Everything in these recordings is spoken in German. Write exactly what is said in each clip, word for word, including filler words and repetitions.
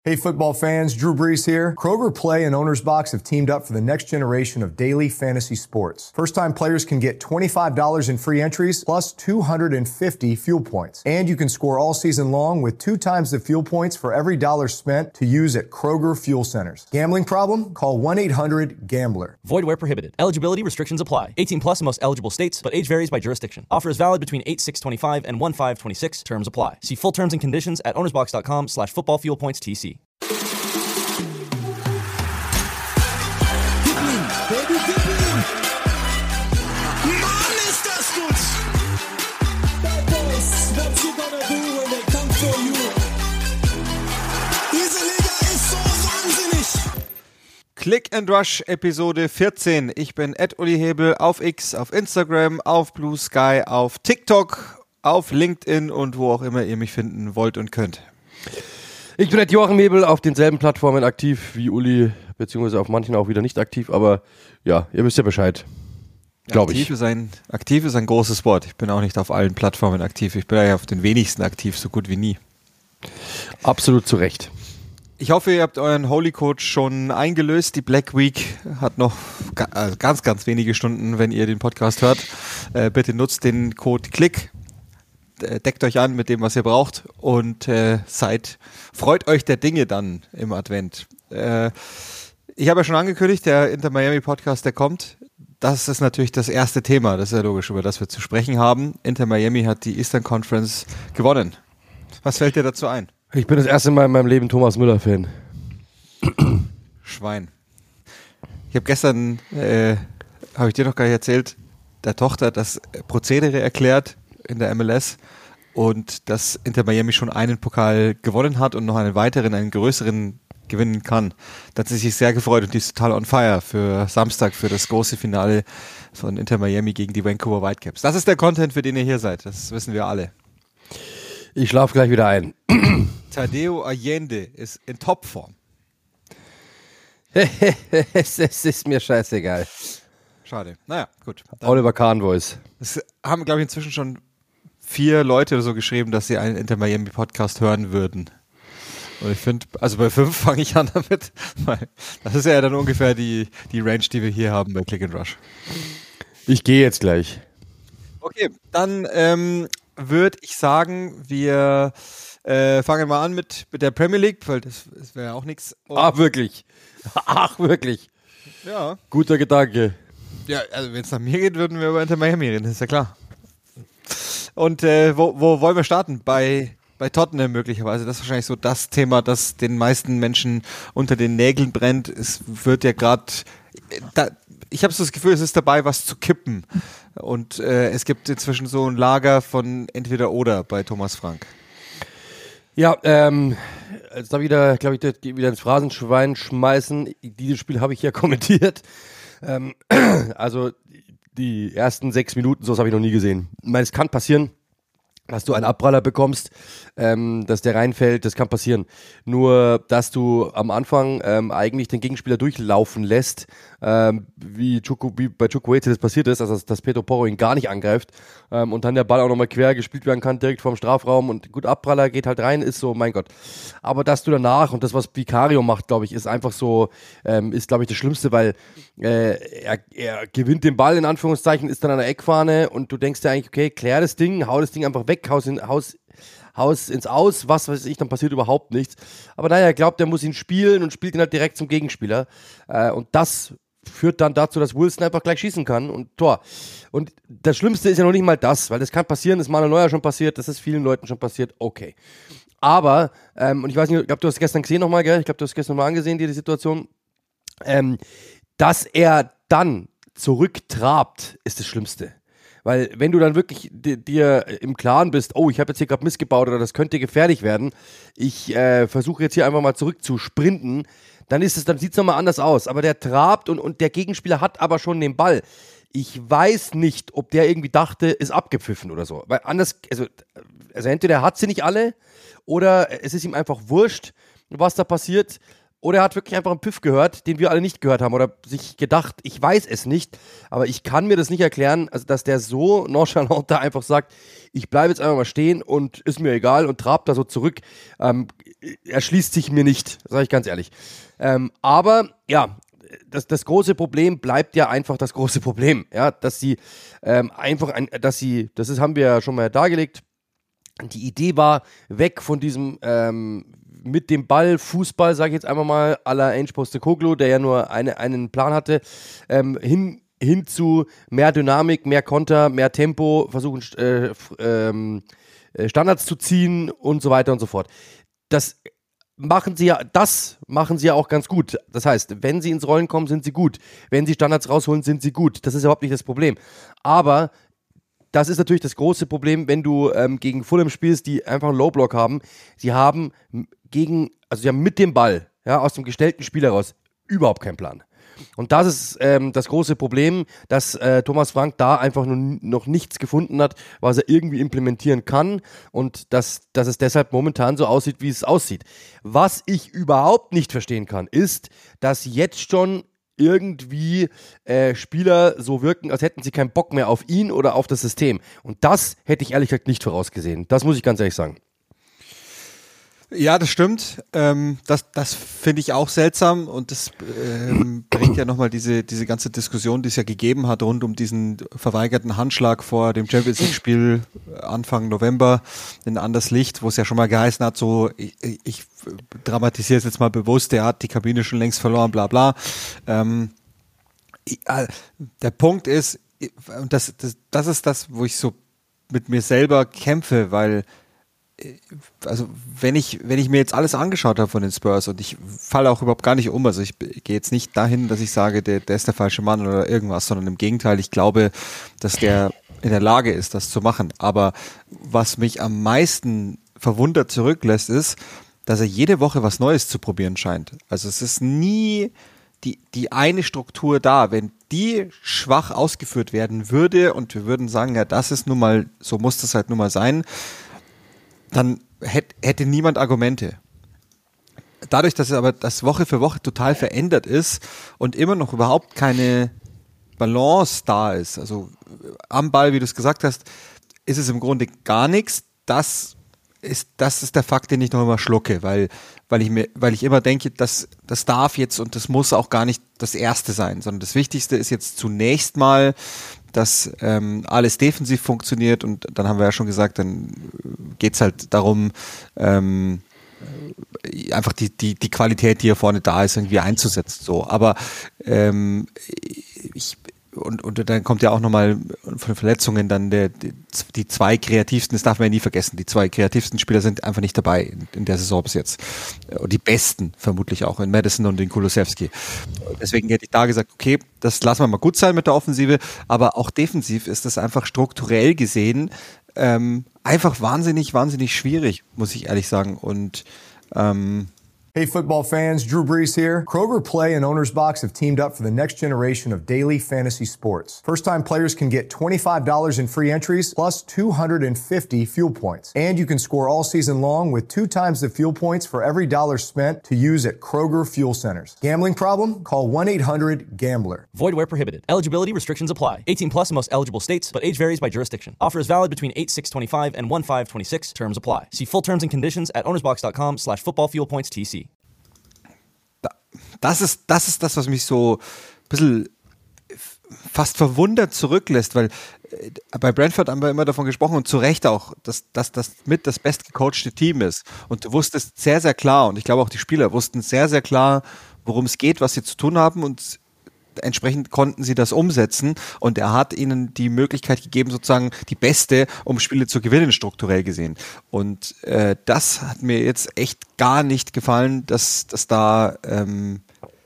Hey football fans, Drew Brees here. Kroger Play and Owner's Box have teamed up for the next generation of daily fantasy sports. First-time players can get twenty-five dollars in free entries plus two hundred fifty fuel points. And you can score all season long with two times the fuel points for every dollar spent to use at Kroger Fuel Centers. Gambling problem? Call one eight hundred gambler. Void where prohibited. Eligibility restrictions apply. eighteen plus in most eligible states, but age varies by jurisdiction. Offer is valid between eight six twenty-five and one five twenty-six. Terms apply. See full terms and conditions at ownersbox.com slash football fuel points TC. Baby, gib ihm! Mann, ist das gut! Bad boys, what you gonna do when they come for you? Diese Liga ist so wahnsinnig! Click and Rush Episode vierzehn. Ich bin Ed Uli Hebel auf X, auf Instagram, auf Blue Sky, auf TikTok, auf LinkedIn und wo auch immer ihr mich finden wollt und könnt. Ich bin Ed Joachim Hebel, auf denselben Plattformen aktiv wie Uli, beziehungsweise auf manchen auch wieder nicht aktiv, aber ja, ihr wisst ja Bescheid, glaube ich. Aktiv ist, ein, aktiv ist ein großes Wort. Ich bin auch nicht auf allen Plattformen aktiv. Ich bin ja auf den wenigsten aktiv, so gut wie nie. Absolut zu Recht. Ich hoffe, ihr habt euren Holy Code schon eingelöst. Die Black Week hat noch ga- ganz, ganz wenige Stunden, wenn ihr den Podcast hört. Äh, bitte nutzt den Code Klick. Deckt euch an mit dem, was ihr braucht und äh, seid, freut euch der Dinge dann im Advent. Äh, ich habe ja schon angekündigt, der Inter Miami Podcast, der kommt. Das ist natürlich das erste Thema, das ist ja logisch, über das wir zu sprechen haben. Inter Miami hat die Eastern Conference gewonnen. Was fällt dir dazu ein? Ich bin das erste Mal in meinem Leben Thomas Müller-Fan. Schwein. Ich habe gestern, äh, habe ich dir noch gar nicht erzählt, der Tochter das Prozedere erklärt in der M L S und dass Inter Miami schon einen Pokal gewonnen hat und noch einen weiteren, einen größeren gewinnen kann. Da hat sie sich sehr gefreut und die ist total on fire für Samstag, für das große Finale von Inter Miami gegen die Vancouver Whitecaps. Das ist der Content, für den ihr hier seid, das wissen wir alle. Ich schlafe gleich wieder ein. Tadeo Allende ist in Topform. es, es ist mir scheißegal. Schade. Naja, gut. Oliver Kahn Voice. Es haben, glaube ich, inzwischen schon vier Leute oder so geschrieben, dass sie einen Inter Miami Podcast hören würden. Und ich finde, also bei fünf fange ich an damit, weil das ist ja dann ungefähr die, die Range, die wir hier haben bei Click and Rush. Ich gehe jetzt gleich. Okay, dann ähm, würde ich sagen, wir äh, fangen mal an mit, mit der Premier League, weil das, das wäre ja auch nichts. Ach, wirklich? Ach, wirklich? Ja. Guter Gedanke. Ja, also wenn es nach mir geht, würden wir über Inter Miami reden, das ist ja klar. Und äh, wo, wo wollen wir starten? Bei, bei Tottenham möglicherweise. Das ist wahrscheinlich so das Thema, das den meisten Menschen unter den Nägeln brennt. Es wird ja gerade, ich habe so das Gefühl, es ist dabei, was zu kippen. Und äh, es gibt inzwischen so ein Lager von entweder oder bei Thomas Frank. Ja, ähm, jetzt da wieder, glaube ich, wieder ins Phrasenschwein schmeißen. Dieses Spiel habe ich ja kommentiert. Ähm, also die ersten sechs Minuten, sowas habe ich noch nie gesehen. Ich meine, es kann passieren, dass du einen Abpraller bekommst, ähm, dass der reinfällt, das kann passieren. Nur, dass du am Anfang ähm, eigentlich den Gegenspieler durchlaufen lässt, ähm, wie, Chuku, wie bei Chukwueze das passiert ist, also dass Pedro Porro ihn gar nicht angreift ähm, und dann der Ball auch nochmal quer gespielt werden kann, direkt vorm Strafraum und gut, Abpraller geht halt rein, ist so, mein Gott. Aber dass du danach, und das, was Vicario macht, glaube ich, ist einfach so, ähm, ist, glaube ich, das Schlimmste, weil äh, er, er gewinnt den Ball, in Anführungszeichen, ist dann an der Eckfahne und du denkst dir eigentlich, okay, klär das Ding, hau das Ding einfach weg, haus, in, haus, haus ins Aus, was weiß ich, dann passiert überhaupt nichts. Aber naja, er glaubt, er muss ihn spielen und spielt ihn halt direkt zum Gegenspieler. Äh, und das führt dann dazu, dass Wilson einfach gleich schießen kann und Tor. Und das Schlimmste ist ja noch nicht mal das, weil das kann passieren, das ist Manuel Neuer schon passiert, das ist vielen Leuten schon passiert, okay. Aber, ähm, und ich weiß nicht, ich glaube, du hast gestern gesehen nochmal, gell? Ich glaube, du hast gestern mal angesehen, dir die Situation, ähm, dass er dann zurücktrabt, ist das Schlimmste. Weil wenn du dann wirklich dir, dir im Klaren bist, oh, ich habe jetzt hier gerade missgebaut oder das könnte gefährlich werden, ich äh, versuche jetzt hier einfach mal zurück zu sprinten, dann ist es, dann sieht es nochmal anders aus. Aber der trabt und, und der Gegenspieler hat aber schon den Ball. Ich weiß nicht, ob der irgendwie dachte, ist abgepfiffen oder so. Weil anders, also, also entweder er hat sie nicht alle oder es ist ihm einfach wurscht, was da passiert. Oder er hat wirklich einfach einen Pfiff gehört, den wir alle nicht gehört haben oder sich gedacht, ich weiß es nicht, aber ich kann mir das nicht erklären, also dass der so nonchalant da einfach sagt, ich bleibe jetzt einfach mal stehen und ist mir egal und trabt da so zurück. Ähm, erschließt sich mir nicht, sage ich ganz ehrlich. Ähm, aber ja, das, das große Problem bleibt ja einfach das große Problem, ja, dass sie ähm, einfach, ein, dass sie, das ist, haben wir ja schon mal dargelegt, die Idee war, weg von diesem ähm, mit dem Ball Fußball, sage ich jetzt einfach mal, à la Ange Postecoglou, der ja nur eine, einen Plan hatte, ähm, hin, hin zu mehr Dynamik, mehr Konter, mehr Tempo, versuchen äh, f- ähm, Standards zu ziehen und so weiter und so fort. Das machen sie ja, das machen sie ja auch ganz gut. Das heißt, wenn sie ins Rollen kommen, sind sie gut. Wenn sie Standards rausholen, sind sie gut. Das ist überhaupt nicht das Problem. Aber das ist natürlich das große Problem, wenn du ähm, gegen Fulham spielst, die einfach einen Low-Block haben. Sie haben gegen, also sie haben mit dem Ball, ja, aus dem gestellten Spiel heraus, überhaupt keinen Plan. Und das ist ähm, das große Problem, dass äh, Thomas Frank da einfach nur, noch nichts gefunden hat, was er irgendwie implementieren kann und dass, dass es deshalb momentan so aussieht, wie es aussieht. Was ich überhaupt nicht verstehen kann, ist, dass jetzt schon irgendwie äh, Spieler so wirken, als hätten sie keinen Bock mehr auf ihn oder auf das System. Und das hätte ich ehrlich gesagt nicht vorausgesehen. Das muss ich ganz ehrlich sagen. Ja, das stimmt. Ähm, das das finde ich auch seltsam und das ähm, bringt ja nochmal diese diese ganze Diskussion, die es ja gegeben hat rund um diesen verweigerten Handschlag vor dem Champions League Spiel Anfang November in Anders Licht, wo es ja schon mal geheißen hat, so ich, ich dramatisiere es jetzt mal bewusst, der hat die Kabine schon längst verloren, bla bla. Ähm, ich, äh, der Punkt ist, und das, das das ist das, wo ich so mit mir selber kämpfe, weil also wenn ich wenn ich mir jetzt alles angeschaut habe von den Spurs und ich falle auch überhaupt gar nicht um, also ich gehe jetzt nicht dahin, dass ich sage, der, der ist der falsche Mann oder irgendwas, sondern im Gegenteil, ich glaube, dass der in der Lage ist, das zu machen. Aber was mich am meisten verwundert zurücklässt, ist, dass er jede Woche was Neues zu probieren scheint. Also es ist nie die die eine Struktur da. Wenn die schwach ausgeführt werden würde und wir würden sagen, ja, das ist nun mal, so muss das halt nun mal sein, dann hätte, hätte niemand Argumente. Dadurch, dass es aber das Woche für Woche total verändert ist und immer noch überhaupt keine Balance da ist, also am Ball, wie du es gesagt hast, ist es im Grunde gar nichts. Das ist, das ist der Fakt, den ich noch immer schlucke, weil, weil ich mir, weil ich immer denke, dass das darf jetzt und das muss auch gar nicht das Erste sein, sondern das Wichtigste ist jetzt zunächst mal, dass ähm, alles defensiv funktioniert und dann haben wir ja schon gesagt, dann geht's halt darum, ähm, einfach die, die, die Qualität, die hier vorne da ist, irgendwie einzusetzen. So. Aber ähm, ich und, und dann kommt ja auch nochmal von Verletzungen dann der, die, die zwei kreativsten, das darf man ja nie vergessen, die zwei kreativsten Spieler sind einfach nicht dabei in, in der Saison bis jetzt. Und die besten vermutlich auch in Madison und in Kulusevski. Deswegen hätte ich da gesagt, okay, das lassen wir mal gut sein mit der Offensive, aber auch defensiv ist das einfach strukturell gesehen ähm, einfach wahnsinnig, wahnsinnig schwierig, muss ich ehrlich sagen. Und ähm, Hey football fans, Drew Brees here. Kroger Play and Owner's Box have teamed up for the next generation of daily fantasy sports. First-time players can get twenty-five dollars in free entries plus two hundred fifty fuel points. And you can score all season long with two times the fuel points for every dollar spent to use at Kroger Fuel Centers. Gambling problem? Call one eight hundred gambler. Void where prohibited. Eligibility restrictions apply. eighteen plus in most eligible states, but age varies by jurisdiction. Offer is valid between eight six twenty-five and one five twenty-six. Terms apply. See full terms and conditions at ownersbox.com slash football fuel points TC. Das ist, das ist das, was mich so ein bisschen fast verwundert zurücklässt, weil bei Brentford haben wir immer davon gesprochen und zu Recht auch, dass, dass das mit das bestgecoachte Team ist. Und du wusstest sehr, sehr klar, und ich glaube auch die Spieler wussten sehr, sehr klar, worum es geht, was sie zu tun haben und entsprechend konnten sie das umsetzen und er hat ihnen die Möglichkeit gegeben, sozusagen die beste, um Spiele zu gewinnen, strukturell gesehen. Und äh, das hat mir jetzt echt gar nicht gefallen, dass, dass da ähm,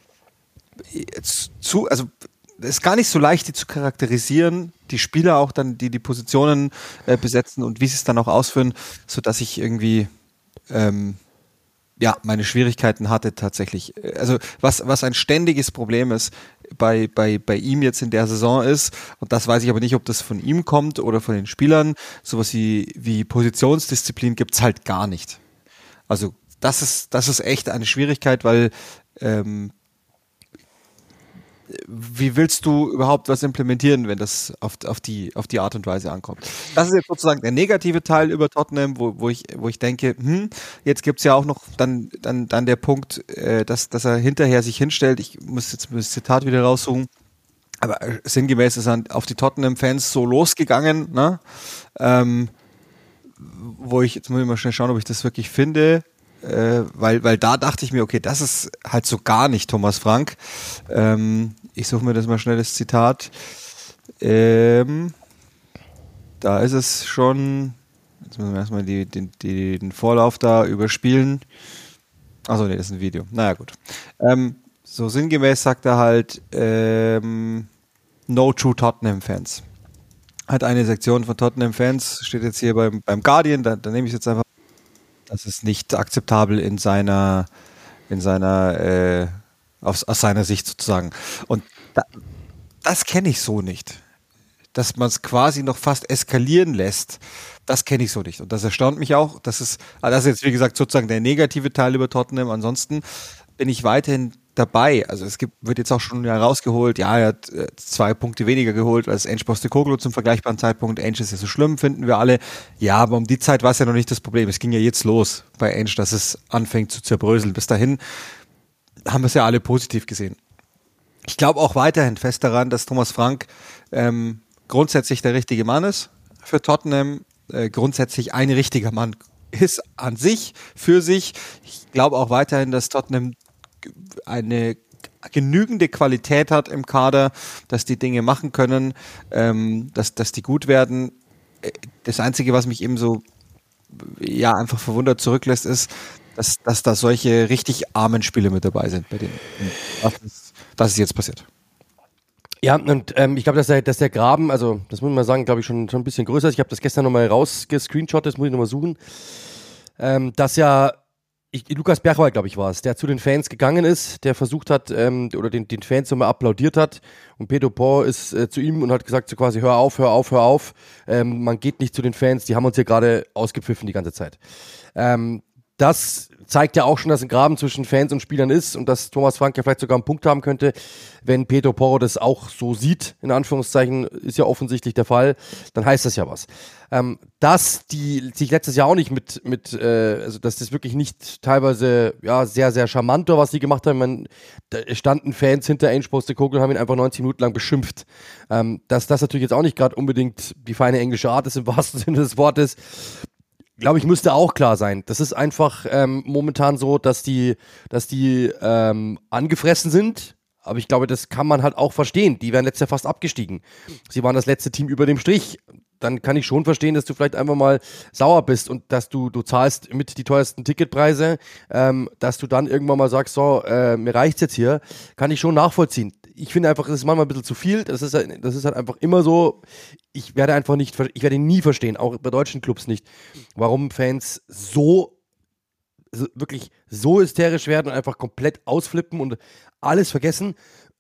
zu, also es ist gar nicht so leicht, die zu charakterisieren, die Spieler auch dann, die die Positionen äh, besetzen und wie sie es dann auch ausführen, sodass ich irgendwie ähm, ja, meine Schwierigkeiten hatte tatsächlich. Also was was ein ständiges Problem ist bei bei bei ihm jetzt in der Saison ist, und das weiß ich aber nicht, ob das von ihm kommt oder von den Spielern, sowas wie wie Positionsdisziplin gibt's halt gar nicht. Also das ist das ist echt eine Schwierigkeit, weil ähm, wie willst du überhaupt was implementieren, wenn das auf, auf, die, auf die Art und Weise ankommt? Das ist jetzt sozusagen der negative Teil über Tottenham, wo, wo, ich, wo ich denke, hm, jetzt gibt's ja auch noch dann, dann, dann der Punkt, äh, dass, dass er hinterher sich hinstellt. Ich muss jetzt das Zitat wieder raussuchen. Aber sinngemäß ist er auf die Tottenham-Fans so losgegangen, ne? Ähm, wo ich, jetzt muss ich mal schnell schauen, ob ich das wirklich finde, äh, weil, weil da dachte ich mir, okay, das ist halt so gar nicht Thomas Frank. Ähm, ich suche mir das mal schnell, das Zitat. Ähm, da ist es schon, jetzt müssen wir erstmal die, den, die, den Vorlauf da überspielen. Achso, nee, das ist ein Video. Naja, gut. Ähm, so sinngemäß sagt er halt, ähm, no true Tottenham-Fans. Hat eine Sektion von Tottenham-Fans, steht jetzt hier beim, beim Guardian, da, da nehme ich es jetzt einfach, das ist nicht akzeptabel in seiner, in seiner, äh, aus, aus seiner Sicht sozusagen. Und da, das kenne ich so nicht. Dass man es quasi noch fast eskalieren lässt, das kenne ich so nicht. Und das erstaunt mich auch. Das ist, das ist jetzt, wie gesagt, sozusagen der negative Teil über Tottenham. Ansonsten bin ich weiterhin dabei. Also es gibt, wird jetzt auch schon herausgeholt, ja, er hat äh, zwei Punkte weniger geholt als Ange Postecoglou zum vergleichbaren Zeitpunkt. Ange ist ja so schlimm, finden wir alle. Ja, aber um die Zeit war es ja noch nicht das Problem. Es ging ja jetzt los bei Ange, dass es anfängt zu zerbröseln. Bis dahin haben wir es ja alle positiv gesehen. Ich glaube auch weiterhin fest daran, dass Thomas Frank ähm, grundsätzlich der richtige Mann ist für Tottenham, äh, grundsätzlich ein richtiger Mann ist an sich, für sich. Ich glaube auch weiterhin, dass Tottenham eine genügende Qualität hat im Kader, dass die Dinge machen können, ähm, dass, dass die gut werden. Das Einzige, was mich eben so ja einfach verwundert zurücklässt, ist, dass, dass da solche richtig armen Spiele mit dabei sind, bei denen das ist, das ist jetzt passiert. Ja, und ähm, ich glaube, dass der, dass der Graben, also das muss man mal sagen, glaube ich, schon, schon ein bisschen größer ist. Ich habe das gestern nochmal rausgescreenshottet, das muss ich nochmal suchen. Ähm, dass ja Ich, Lukas Berchwald, glaube ich, war es, der zu den Fans gegangen ist, der versucht hat, ähm, oder den, den Fans nochmal applaudiert hat. Und Pedro Porro ist äh, zu ihm und hat gesagt, so quasi, hör auf, hör auf, hör auf. Ähm, man geht nicht zu den Fans, die haben uns hier gerade ausgepfiffen die ganze Zeit. Ähm, das zeigt ja auch schon, dass ein Graben zwischen Fans und Spielern ist und dass Thomas Frank ja vielleicht sogar einen Punkt haben könnte, wenn Pedro Porro das auch so sieht, in Anführungszeichen, ist ja offensichtlich der Fall, dann heißt das ja was. Ähm, dass die sich letztes Jahr auch nicht mit, mit äh, also dass das wirklich nicht teilweise ja sehr, sehr charmant war, was sie gemacht haben. Man, da standen Fans hinter Ange Postecoglou und haben ihn einfach neunzig Minuten lang beschimpft. Ähm, dass das natürlich jetzt auch nicht gerade unbedingt die feine englische Art ist, im wahrsten Sinne des Wortes, glaube ich, müsste auch klar sein. Das ist einfach ähm, momentan so, dass die, dass die ähm, angefressen sind. Aber ich glaube, das kann man halt auch verstehen. Die wären letztes Jahr fast abgestiegen. Sie waren das letzte Team über dem Strich. Dann kann ich schon verstehen, dass du vielleicht einfach mal sauer bist und dass du, du zahlst mit die teuersten Ticketpreise, ähm, dass du dann irgendwann mal sagst, so, äh, mir reicht's jetzt hier. Kann ich schon nachvollziehen. Ich finde einfach, das ist manchmal ein bisschen zu viel. Das ist halt, das ist halt einfach immer so. Ich werde einfach nicht, ich werde nie verstehen, auch bei deutschen Clubs nicht, warum Fans so, so wirklich so hysterisch werden und einfach komplett ausflippen und alles vergessen.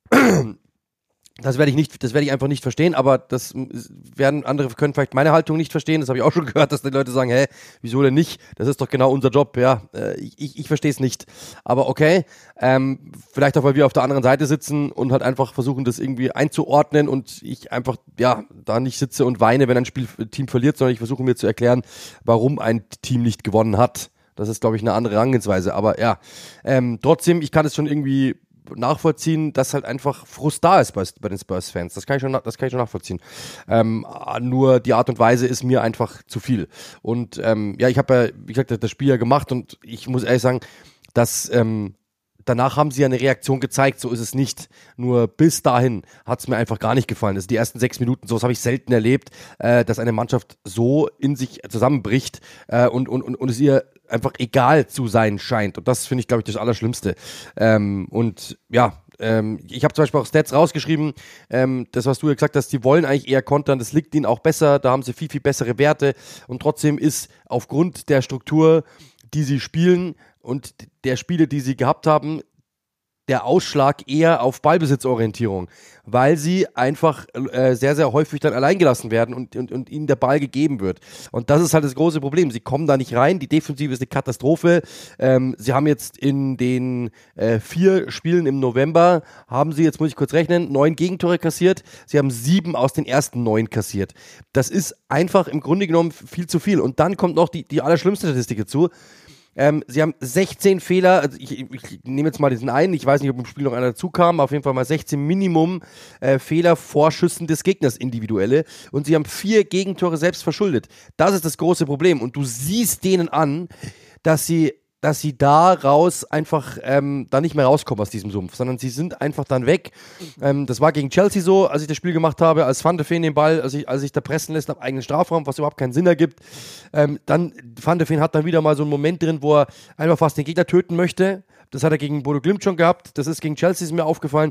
Das werde ich nicht, das werde ich einfach nicht verstehen, aber das werden andere können vielleicht meine Haltung nicht verstehen. Das habe ich auch schon gehört, dass die Leute sagen, hä, wieso denn nicht? Das ist doch genau unser Job. Ja, äh, ich, ich verstehe es nicht. Aber okay, ähm, vielleicht auch, weil wir auf der anderen Seite sitzen und halt einfach versuchen, das irgendwie einzuordnen und ich einfach ja da nicht sitze und weine, wenn ein Spiel, Team verliert, sondern ich versuche mir zu erklären, warum ein Team nicht gewonnen hat. Das ist, glaube ich, eine andere Herangehensweise. Aber ja, ähm, trotzdem, ich kann es schon irgendwie nachvollziehen, dass halt einfach Frust da ist bei, bei den Spurs-Fans. Das kann ich schon, das kann ich schon nachvollziehen. Ähm, nur die Art und Weise ist mir einfach zu viel. Und ähm, ja, ich habe ja, wie gesagt, das Spiel ja gemacht und ich muss ehrlich sagen, dass ähm, danach haben sie ja eine Reaktion gezeigt, so ist es nicht. Nur bis dahin hat es mir einfach gar nicht gefallen. Also die ersten sechs Minuten, sowas habe ich selten erlebt, äh, dass eine Mannschaft so in sich zusammenbricht äh, und, und, und, und es ihr einfach egal zu sein scheint. Und das finde ich, glaube ich, das Allerschlimmste. Ähm, und ja, ähm, ich habe zum Beispiel auch Stats rausgeschrieben, ähm, das, was du ja gesagt hast, die wollen eigentlich eher kontern, das liegt ihnen auch besser, da haben sie viel, viel bessere Werte und trotzdem ist aufgrund der Struktur, die sie spielen und der Spiele, die sie gehabt haben, der Ausschlag eher auf Ballbesitzorientierung, weil sie einfach äh, sehr, sehr häufig dann allein gelassen werden und, und, und ihnen der Ball gegeben wird. Und das ist halt das große Problem. Sie kommen da nicht rein, die Defensive ist eine Katastrophe. Ähm, sie haben jetzt in den äh, vier Spielen im November, haben sie, jetzt muss ich kurz rechnen, neun Gegentore kassiert. Sie haben sieben aus den ersten neun kassiert. Das ist einfach im Grunde genommen viel zu viel. Und dann kommt noch die, die allerschlimmste Statistik dazu. Ähm, sie haben sechzehn Fehler, also ich, ich nehme jetzt mal diesen einen, ich weiß nicht, ob im Spiel noch einer dazu kam, auf jeden Fall mal sechzehn Minimum äh, Fehler vor Schüssen des Gegners, individuelle, und sie haben vier Gegentore selbst verschuldet. Das ist das große Problem und du siehst denen an, dass sie dass sie daraus einfach ähm, da nicht mehr rauskommen aus diesem Sumpf, sondern sie sind einfach dann weg. Ähm, das war gegen Chelsea so, als ich das Spiel gemacht habe, als Van de Ven den Ball, als ich, als ich da pressen lässt am eigenen Strafraum, was überhaupt keinen Sinn ergibt. Ähm, dann, Van de Ven hat dann wieder mal so einen Moment drin, wo er einfach fast den Gegner töten möchte. Das hat er gegen Bodo Glimt schon gehabt, das ist gegen Chelsea ist mir aufgefallen.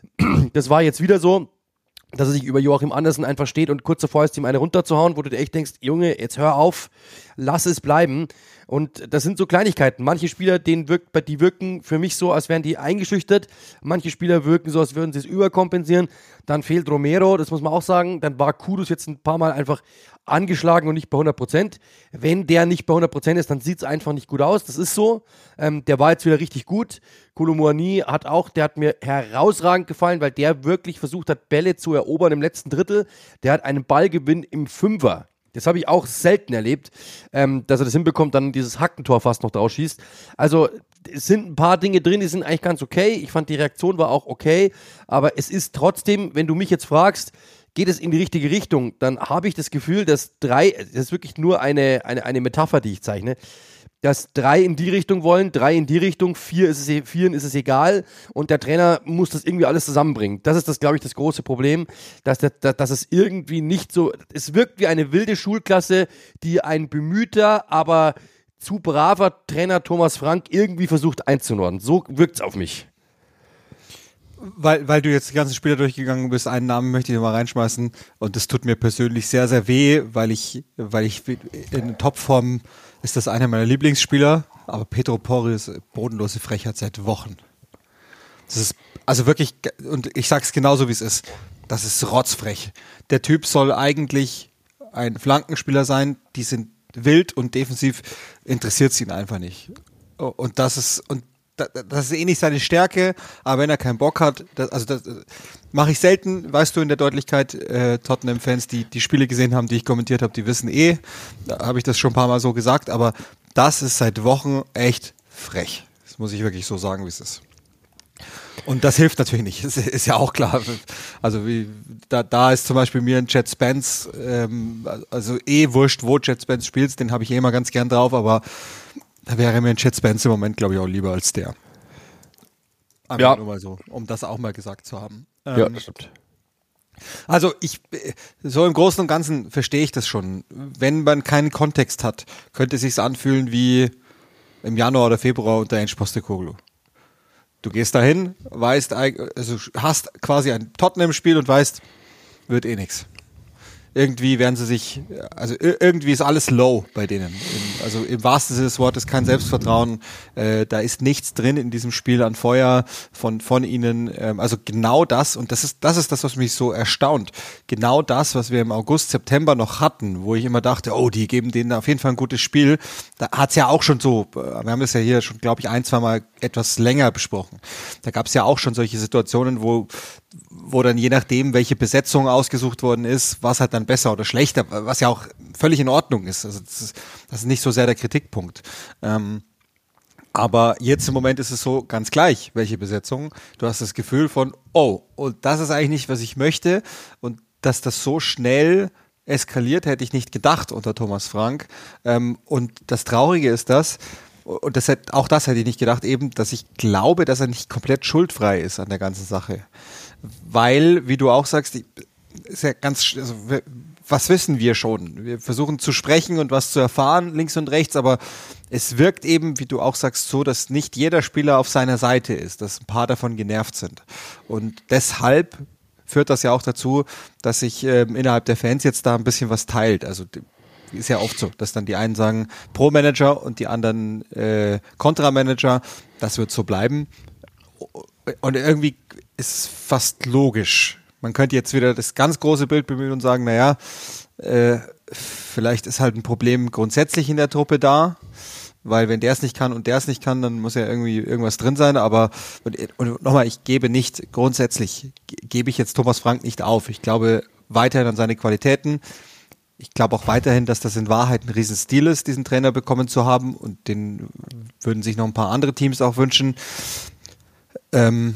Das war jetzt wieder so, dass er sich über Joachim Andersen einfach steht und kurz davor ist, ihm eine runterzuhauen, wo du dir echt denkst, Junge, jetzt hör auf, lass es bleiben. Und das sind so Kleinigkeiten. Manche Spieler, denen wirkt, die wirken für mich so, als wären die eingeschüchtert. Manche Spieler wirken so, als würden sie es überkompensieren. Dann fehlt Romero, das muss man auch sagen. Dann war Kudus jetzt ein paar Mal einfach angeschlagen und nicht bei hundert Prozent. Wenn der nicht bei hundert Prozent ist, dann sieht es einfach nicht gut aus. Das ist so. Ähm, der war jetzt wieder richtig gut. Kolo Muani hat auch, der hat mir herausragend gefallen, weil der wirklich versucht hat, Bälle zu erobern im letzten Drittel. Der hat einen Ballgewinn im Fünfer. Das habe ich auch selten erlebt, ähm, dass er das hinbekommt, dann dieses Hackentor fast noch draus schießt. Also es sind ein paar Dinge drin, die sind eigentlich ganz okay. Ich fand, die Reaktion war auch okay, aber es ist trotzdem, wenn du mich jetzt fragst, geht es in die richtige Richtung, dann habe ich das Gefühl, dass drei, das ist wirklich nur eine, eine, eine Metapher, die ich zeichne, dass drei in die Richtung wollen, drei in die Richtung, vier ist es, vieren ist es egal und der Trainer muss das irgendwie alles zusammenbringen. Das ist das, glaube ich, das große Problem, dass, der, dass es irgendwie nicht so, es wirkt wie eine wilde Schulklasse, die ein bemühter, aber zu braver Trainer Thomas Frank irgendwie versucht einzunordnen. So wirkt es auf mich. Weil, weil du jetzt die ganzen Spieler durchgegangen bist, einen Namen möchte ich mal reinschmeißen und das tut mir persönlich sehr, sehr weh, weil ich, weil ich in Topform ist das einer meiner Lieblingsspieler, aber Pedro Porro ist bodenlose Frechheit seit Wochen. Das ist also wirklich, und ich sag's genauso wie es ist, das ist rotzfrech. Der Typ soll eigentlich ein Flankenspieler sein, die sind wild und defensiv interessiert es ihn einfach nicht. Und das ist, und das ist eh nicht seine Stärke, aber wenn er keinen Bock hat, das, also das mache ich selten, weißt du, in der Deutlichkeit, äh, Tottenham-Fans, die die Spiele gesehen haben, die ich kommentiert habe, die wissen eh, da habe ich das schon ein paar Mal so gesagt, aber das ist seit Wochen echt frech. Das muss ich wirklich so sagen, wie es ist. Und das hilft natürlich nicht, ist, ist ja auch klar. Also wie da, da ist zum Beispiel mir ein Jet Spence, ähm, also eh wurscht, wo Jet Spence spielt, den habe ich eh immer ganz gern drauf, aber da wäre mir ein Jet Spence im Moment, glaube ich, auch lieber als der. Aber ja. Nur mal so, um das auch mal gesagt zu haben. Ähm, ja, das stimmt. Also ich, so im Großen und Ganzen verstehe ich das schon. Wenn man keinen Kontext hat, könnte es sich anfühlen wie im Januar oder Februar unter Ange Postecoglou. Du gehst dahin, weißt, also hast quasi ein Tottenham-Spiel und weißt, wird eh nix. Irgendwie werden sie sich, also irgendwie ist alles low bei denen. Also im wahrsten Sinne des Wortes kein Selbstvertrauen. Äh, da ist nichts drin in diesem Spiel an Feuer von von ihnen. Ähm, also genau das, und das ist das ist das, was mich so erstaunt. Genau das, was wir im August, September noch hatten, wo ich immer dachte, oh, die geben denen auf jeden Fall ein gutes Spiel. Da hat's ja auch schon so, wir haben das ja hier schon, glaube ich, ein, zwei Mal etwas länger besprochen. Da gab's ja auch schon solche Situationen, wo wo dann je nachdem, welche Besetzung ausgesucht worden ist, was halt dann besser oder schlechter, was ja auch völlig in Ordnung ist. Also das ist, das ist nicht so sehr der Kritikpunkt. Ähm, aber jetzt im Moment ist es so ganz gleich, welche Besetzung. Du hast das Gefühl von, oh, und das ist eigentlich nicht, was ich möchte. Und dass das so schnell eskaliert, hätte ich nicht gedacht unter Thomas Frank. Ähm, und das Traurige ist das, und das hätte, auch das hätte ich nicht gedacht, eben, dass ich glaube, dass er nicht komplett schuldfrei ist an der ganzen Sache. Weil, wie du auch sagst, ist ja ganz, also, was wissen wir schon? Wir versuchen zu sprechen und was zu erfahren, links und rechts, aber es wirkt eben, wie du auch sagst, so, dass nicht jeder Spieler auf seiner Seite ist, dass ein paar davon genervt sind. Und deshalb führt das ja auch dazu, dass sich ähm, innerhalb der Fans jetzt da ein bisschen was teilt. Also ist ja oft so, dass dann die einen sagen Pro-Manager und die anderen äh, Kontra-Manager. Das wird so bleiben. und irgendwie ist es fast logisch. Man könnte jetzt wieder das ganz große Bild bemühen und sagen, naja, äh, vielleicht ist halt ein Problem grundsätzlich in der Truppe da, weil wenn der es nicht kann und der es nicht kann, dann muss ja irgendwie irgendwas drin sein, aber und, und nochmal, ich gebe nicht, grundsätzlich gebe ich jetzt Thomas Frank nicht auf. Ich glaube weiterhin an seine Qualitäten. Ich glaube auch weiterhin, dass das in Wahrheit ein Riesenstil ist, diesen Trainer bekommen zu haben, und den würden sich noch ein paar andere Teams auch wünschen. Ähm,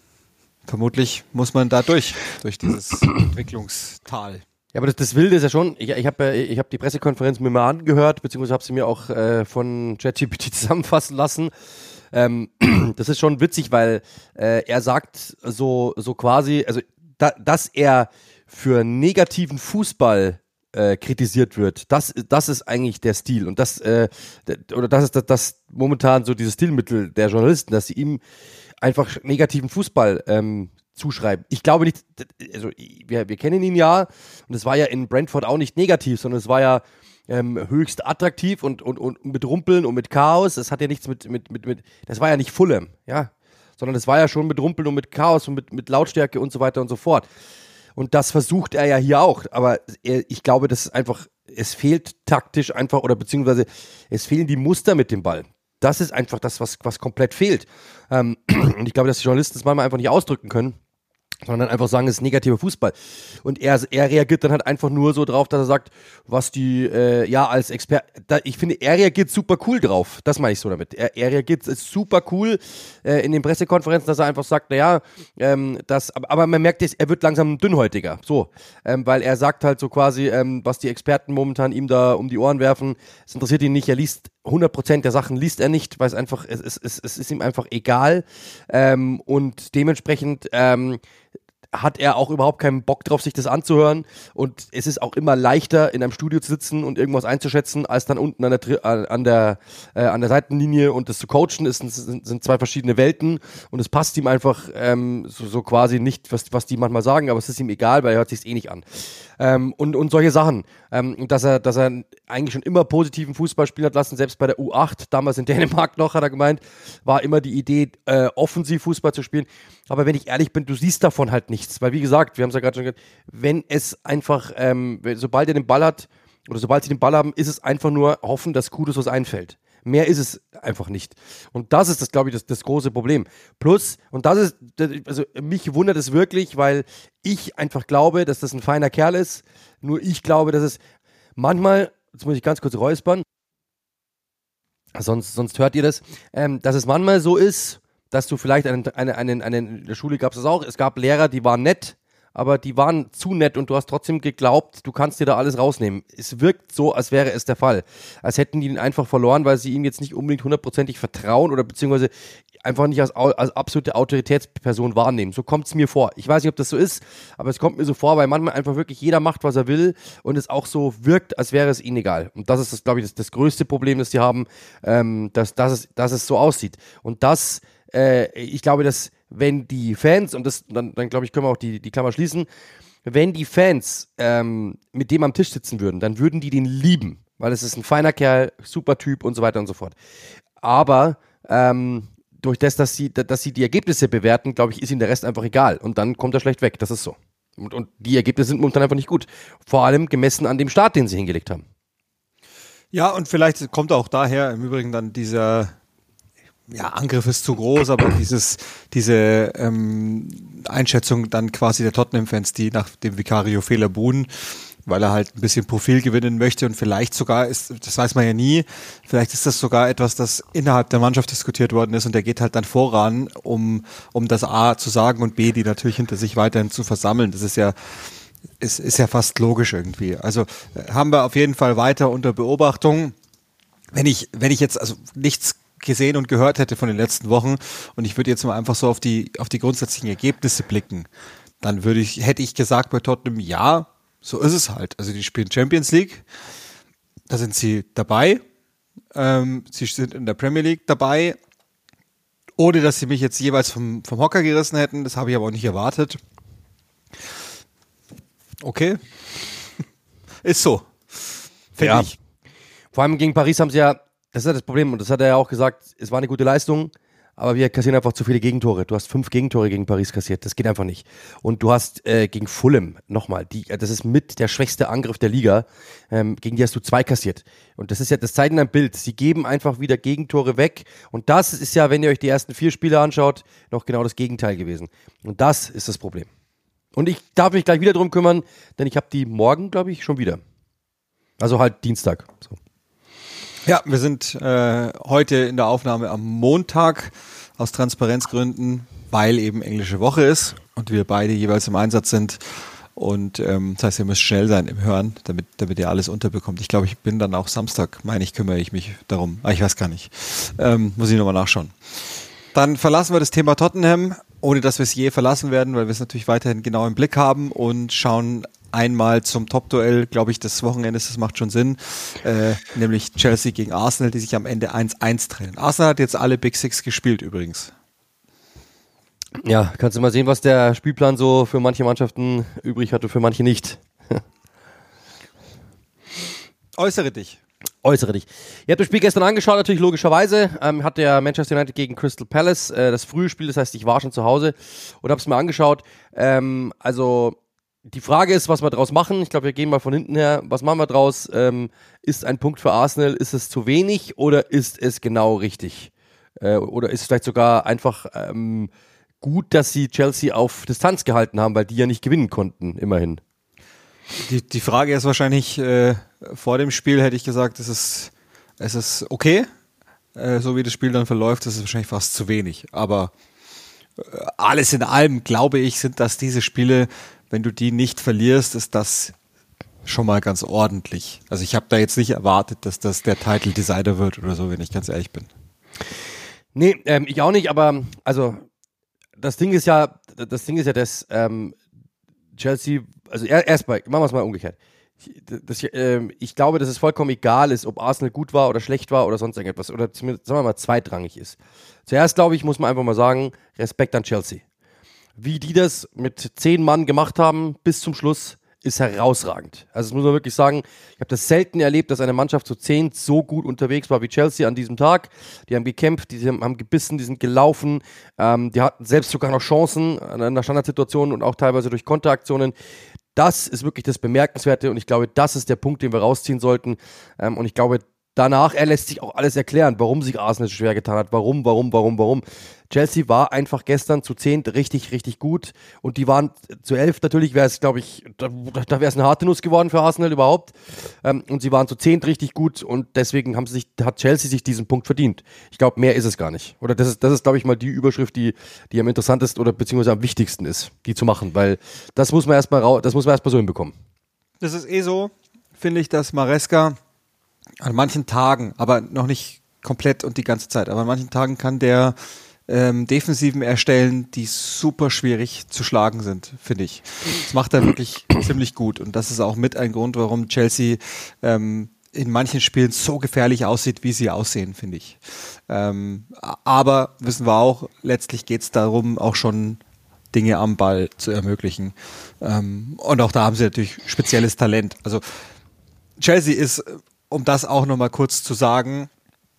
vermutlich muss man da durch, durch dieses Entwicklungstal. Ja, aber das, das Wilde ist ja schon, ich, ich habe ich hab die Pressekonferenz mir mal angehört, beziehungsweise habe sie mir auch äh, von ChatGPT zusammenfassen lassen. Ähm, das ist schon witzig, weil äh, er sagt so, so quasi, also da, dass er für negativen Fußball äh, kritisiert wird, das, das ist eigentlich der Stil. Und das, äh, oder das ist das, das momentan so dieses Stilmittel der Journalisten, dass sie ihm einfach negativen Fußball ähm, zuschreiben. Ich glaube nicht, also wir, wir kennen ihn ja, und es war ja in Brentford auch nicht negativ, sondern es war ja ähm, höchst attraktiv und, und, und mit Rumpeln und mit Chaos. Es hat ja nichts mit, mit, mit, mit, das war ja nicht Fulham, ja, sondern es war ja schon mit Rumpeln und mit Chaos und mit, mit Lautstärke und so weiter und so fort. Und das versucht er ja hier auch, aber er, ich glaube, das ist einfach, es fehlt taktisch einfach, oder beziehungsweise es fehlen die Muster mit dem Ball. Das ist einfach das, was, was komplett fehlt. Ähm, und ich glaube, dass die Journalisten das manchmal einfach nicht ausdrücken können, sondern einfach sagen, es ist negativer Fußball. Und er, er reagiert dann halt einfach nur so drauf, dass er sagt, was die, äh, ja, als Experte, ich finde, er reagiert super cool drauf. Das meine ich so damit. Er, er reagiert super cool äh, in den Pressekonferenzen, dass er einfach sagt, naja, ähm, das, aber, aber man merkt, er wird langsam dünnhäutiger. So, ähm, weil er sagt halt so quasi, ähm, was die Experten momentan ihm da um die Ohren werfen, es interessiert ihn nicht, er liest hundert Prozent der Sachen liest er nicht, weil es einfach, es, es, es, es ist ihm einfach egal, ähm, und dementsprechend ähm, hat er auch überhaupt keinen Bock drauf, sich das anzuhören, und es ist auch immer leichter, in einem Studio zu sitzen und irgendwas einzuschätzen, als dann unten an der an der, äh, an der Seitenlinie und das zu coachen, ist, sind, sind zwei verschiedene Welten, und es passt ihm einfach ähm, so, so quasi nicht, was, was die manchmal sagen, aber es ist ihm egal, weil er hört sich's eh nicht an. Ähm, und, und solche Sachen, ähm, dass er, dass er eigentlich schon immer positiven Fußball spielen hat lassen, selbst bei der U acht, damals in Dänemark noch, hat er gemeint, war immer die Idee, äh, offensiv Fußball zu spielen. Aber wenn ich ehrlich bin, du siehst davon halt nichts, weil wie gesagt, wir haben es ja gerade schon gesagt, wenn es einfach, ähm, sobald er den Ball hat, oder sobald sie den Ball haben, ist es einfach nur hoffen, dass Kudus was einfällt. Mehr ist es einfach nicht. Und das ist das, glaube ich, das, das große Problem. Plus, und das ist, also mich wundert es wirklich, weil ich einfach glaube, dass das ein feiner Kerl ist. Nur ich glaube, dass es manchmal, jetzt muss ich ganz kurz räuspern, sonst, sonst hört ihr das, ähm, dass es manchmal so ist, dass du vielleicht einen, einen, einen, einen in der Schule gab es das auch, es gab Lehrer, die waren nett, aber die waren zu nett und du hast trotzdem geglaubt, du kannst dir da alles rausnehmen. Es wirkt so, als wäre es der Fall. Als hätten die ihn einfach verloren, weil sie ihm jetzt nicht unbedingt hundertprozentig vertrauen oder beziehungsweise einfach nicht als, als absolute Autoritätsperson wahrnehmen. So kommt es mir vor. Ich weiß nicht, ob das so ist, aber es kommt mir so vor, weil manchmal einfach wirklich jeder macht, was er will und es auch so wirkt, als wäre es ihnen egal. Und das ist, das, glaube ich, das, das größte Problem, das die haben, ähm, dass, dass, es, dass es so aussieht. Und das, äh, ich glaube, dass wenn die Fans, und das, dann, dann glaube ich, können wir auch die, die Klammer schließen, wenn die Fans ähm, mit dem am Tisch sitzen würden, dann würden die den lieben, weil es ist ein feiner Kerl, super Typ und so weiter und so fort. Aber ähm, durch das, dass sie, dass sie die Ergebnisse bewerten, glaube ich, ist ihnen der Rest einfach egal. Und dann kommt er schlecht weg, das ist so. Und, und die Ergebnisse sind momentan einfach nicht gut. Vor allem gemessen an dem Start, den sie hingelegt haben. Ja, und vielleicht kommt auch daher im Übrigen dann dieser, ja, Angriff ist zu groß, aber dieses, diese ähm, Einschätzung dann quasi der Tottenham-Fans, die nach dem Vicario-Fehler buhen, weil er halt ein bisschen Profil gewinnen möchte und vielleicht sogar ist, das weiß man ja nie, vielleicht ist das sogar etwas, das innerhalb der Mannschaft diskutiert worden ist und der geht halt dann voran, um, um das A zu sagen und B, die natürlich hinter sich weiterhin zu versammeln. Das ist ja, ist, ist ja fast logisch irgendwie. Also haben wir auf jeden Fall weiter unter Beobachtung. Wenn ich, wenn ich jetzt also nichts gesehen und gehört hätte von den letzten Wochen und ich würde jetzt mal einfach so auf die, auf die grundsätzlichen Ergebnisse blicken, dann würde ich, hätte ich gesagt bei Tottenham, ja, so ist es halt. Also die spielen Champions League, da sind sie dabei, ähm, sie sind in der Premier League dabei, ohne dass sie mich jetzt jeweils vom, vom Hocker gerissen hätten, das habe ich aber auch nicht erwartet. Okay, ist so, finde Ja. ich. Vor allem gegen Paris haben sie ja, das ist ja das Problem, und das hat er ja auch gesagt, es war eine gute Leistung, aber wir kassieren einfach zu viele Gegentore. Du hast fünf Gegentore gegen Paris kassiert, das geht einfach nicht. Und du hast äh, gegen Fulham, nochmal, die, das ist mit der schwächste Angriff der Liga, ähm, gegen die hast du zwei kassiert. Und das ist ja, das zeigt in einem Bild, sie geben einfach wieder Gegentore weg und das ist ja, wenn ihr euch die ersten vier Spiele anschaut, noch genau das Gegenteil gewesen. Und das ist das Problem. Und ich darf mich gleich wieder drum kümmern, denn ich habe die morgen, glaube ich, schon wieder. Also halt Dienstag. So. Ja, wir sind äh, heute in der Aufnahme am Montag aus Transparenzgründen, weil eben englische Woche ist und wir beide jeweils im Einsatz sind. Und ähm, das heißt, ihr müsst schnell sein im Hören, damit, damit ihr alles unterbekommt. Ich glaube, ich bin dann auch Samstag, meine ich, kümmere ich mich darum. Ah, ich weiß gar nicht. Ähm, muss ich nochmal nachschauen. Dann verlassen wir das Thema Tottenham, ohne dass wir es je verlassen werden, weil wir es natürlich weiterhin genau im Blick haben und schauen einmal zum Top-Duell, glaube ich, des Wochenendes, das macht schon Sinn, äh, nämlich Chelsea gegen Arsenal, die sich am Ende eins eins trennen. Arsenal hat jetzt alle Big Six gespielt übrigens. Ja, kannst du mal sehen, was der Spielplan so für manche Mannschaften übrig hat und für manche nicht. Äußere dich. Äußere dich. Ihr habt das Spiel gestern angeschaut, natürlich logischerweise. Ähm, hat der Manchester United gegen Crystal Palace, äh, das frühe Spiel, das heißt, ich war schon zu Hause und habe es mir angeschaut. Ähm, also die Frage ist, was wir draus machen. Ich glaube, wir gehen mal von hinten her. Was machen wir draus? Ähm, ist ein Punkt für Arsenal, ist es zu wenig oder ist es genau richtig? Äh, oder ist es vielleicht sogar einfach ähm, gut, dass sie Chelsea auf Distanz gehalten haben, weil die ja nicht gewinnen konnten, immerhin? Die, die Frage ist wahrscheinlich, äh, vor dem Spiel hätte ich gesagt, es ist, es ist okay. Äh, so wie das Spiel dann verläuft, ist es wahrscheinlich fast zu wenig. Aber äh, alles in allem, glaube ich, sind das diese Spiele, wenn du die nicht verlierst, ist das schon mal ganz ordentlich. Also ich habe da jetzt nicht erwartet, dass das der Title Decider wird oder so, wenn ich ganz ehrlich bin. Nee, ähm, ich auch nicht, aber also das Ding ist ja, das Ding ist ja, dass ähm, Chelsea, also er, erstmal, machen wir es mal umgekehrt. Ich, das, ähm, ich glaube, dass es vollkommen egal ist, ob Arsenal gut war oder schlecht war oder sonst irgendetwas, oder zumindest, sagen wir mal, zweitrangig ist. Zuerst, glaube ich, muss man einfach mal sagen, Respekt an Chelsea. Wie die das mit zehn Mann gemacht haben bis zum Schluss, ist herausragend. Also das muss man wirklich sagen, ich habe das selten erlebt, dass eine Mannschaft zu zehn so gut unterwegs war wie Chelsea an diesem Tag. Die haben gekämpft, die haben, haben gebissen, die sind gelaufen, ähm, die hatten selbst sogar noch Chancen an einer Standardsituation und auch teilweise durch Konteraktionen. Das ist wirklich das Bemerkenswerte und ich glaube, das ist der Punkt, den wir rausziehen sollten. Ähm, und ich glaube, danach er lässt sich auch alles erklären, warum sich Arsenal so schwer getan hat. Warum, warum, warum, warum. Chelsea war einfach gestern zu zehn richtig, richtig gut. Und die waren zu elf, natürlich wäre es, glaube ich, da, da wäre es eine harte Nuss geworden für Arsenal überhaupt. Ähm, und sie waren zu zehn richtig gut und deswegen haben sie sich, hat Chelsea sich diesen Punkt verdient. Ich glaube, mehr ist es gar nicht. Oder das ist, das ist, glaube ich, mal die Überschrift, die, die am interessantesten oder beziehungsweise am wichtigsten ist, die zu machen. Weil das muss man erstmal rau- das muss man erstmal so hinbekommen. Das ist eh so, finde ich, dass Maresca an manchen Tagen, aber noch nicht komplett und die ganze Zeit, aber an manchen Tagen kann der ähm, Defensiven erstellen, die super schwierig zu schlagen sind, finde ich. Das macht er wirklich ziemlich gut und das ist auch mit ein Grund, warum Chelsea ähm, in manchen Spielen so gefährlich aussieht, wie sie aussehen, finde ich. Ähm, aber wissen wir auch, letztlich geht es darum, auch schon Dinge am Ball zu ermöglichen. Ähm, und auch da haben sie natürlich spezielles Talent. Also Chelsea ist, um das auch nochmal kurz zu sagen,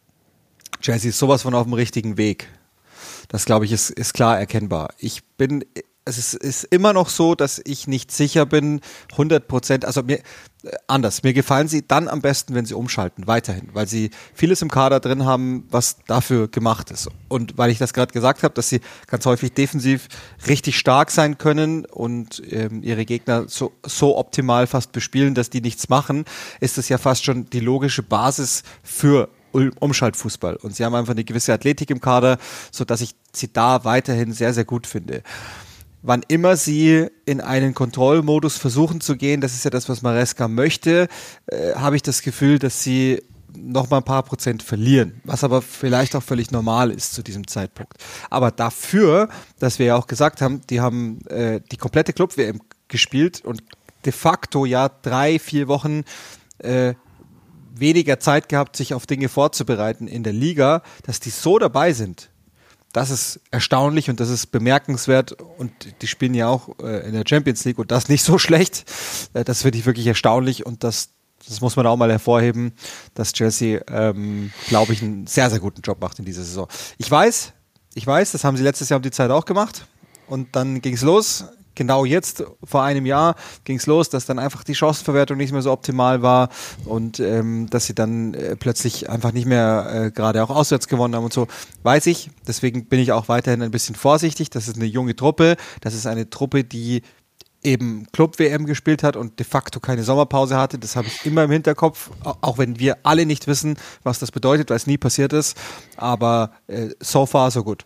Chelsea ist sowas von auf dem richtigen Weg. Das, glaube ich, ist, ist klar erkennbar. Ich bin, es ist, ist immer noch so, dass ich nicht sicher bin, hundert Prozent, also mir, äh, anders, mir gefallen sie dann am besten, wenn sie umschalten, weiterhin, weil sie vieles im Kader drin haben, was dafür gemacht ist. Und weil ich das gerade gesagt habe, dass sie ganz häufig defensiv richtig stark sein können und ähm, ihre Gegner so, so optimal fast bespielen, dass die nichts machen, ist das ja fast schon die logische Basis für Umschaltfußball. Und sie haben einfach eine gewisse Athletik im Kader, sodass ich sie da weiterhin sehr, sehr gut finde. Wann immer sie in einen Kontrollmodus versuchen zu gehen, das ist ja das, was Maresca möchte, äh, habe ich das Gefühl, dass sie noch mal ein paar Prozent verlieren, was aber vielleicht auch völlig normal ist zu diesem Zeitpunkt. Aber dafür, dass wir ja auch gesagt haben, die haben äh, die komplette Club-W M gespielt und de facto ja drei, vier Wochen äh, weniger Zeit gehabt, sich auf Dinge vorzubereiten in der Liga, dass die so dabei sind. Das ist erstaunlich und das ist bemerkenswert und die spielen ja auch äh, in der Champions League und das nicht so schlecht. Äh, das finde ich wirklich erstaunlich und das, das muss man auch mal hervorheben, dass Chelsea, ähm, glaube ich, einen sehr, sehr guten Job macht in dieser Saison. Ich weiß, Ich weiß, das haben sie letztes Jahr um die Zeit auch gemacht. Und dann ging es los. Genau jetzt, vor einem Jahr, ging es los, dass dann einfach die Chancenverwertung nicht mehr so optimal war und ähm, dass sie dann äh, plötzlich einfach nicht mehr äh, gerade auch auswärts gewonnen haben und so. Weiß ich, deswegen bin ich auch weiterhin ein bisschen vorsichtig. Das ist eine junge Truppe. Das ist eine Truppe, die eben Club-W M gespielt hat und de facto keine Sommerpause hatte. Das habe ich immer im Hinterkopf, auch wenn wir alle nicht wissen, was das bedeutet, weil es nie passiert ist. Aber äh, so far, so gut.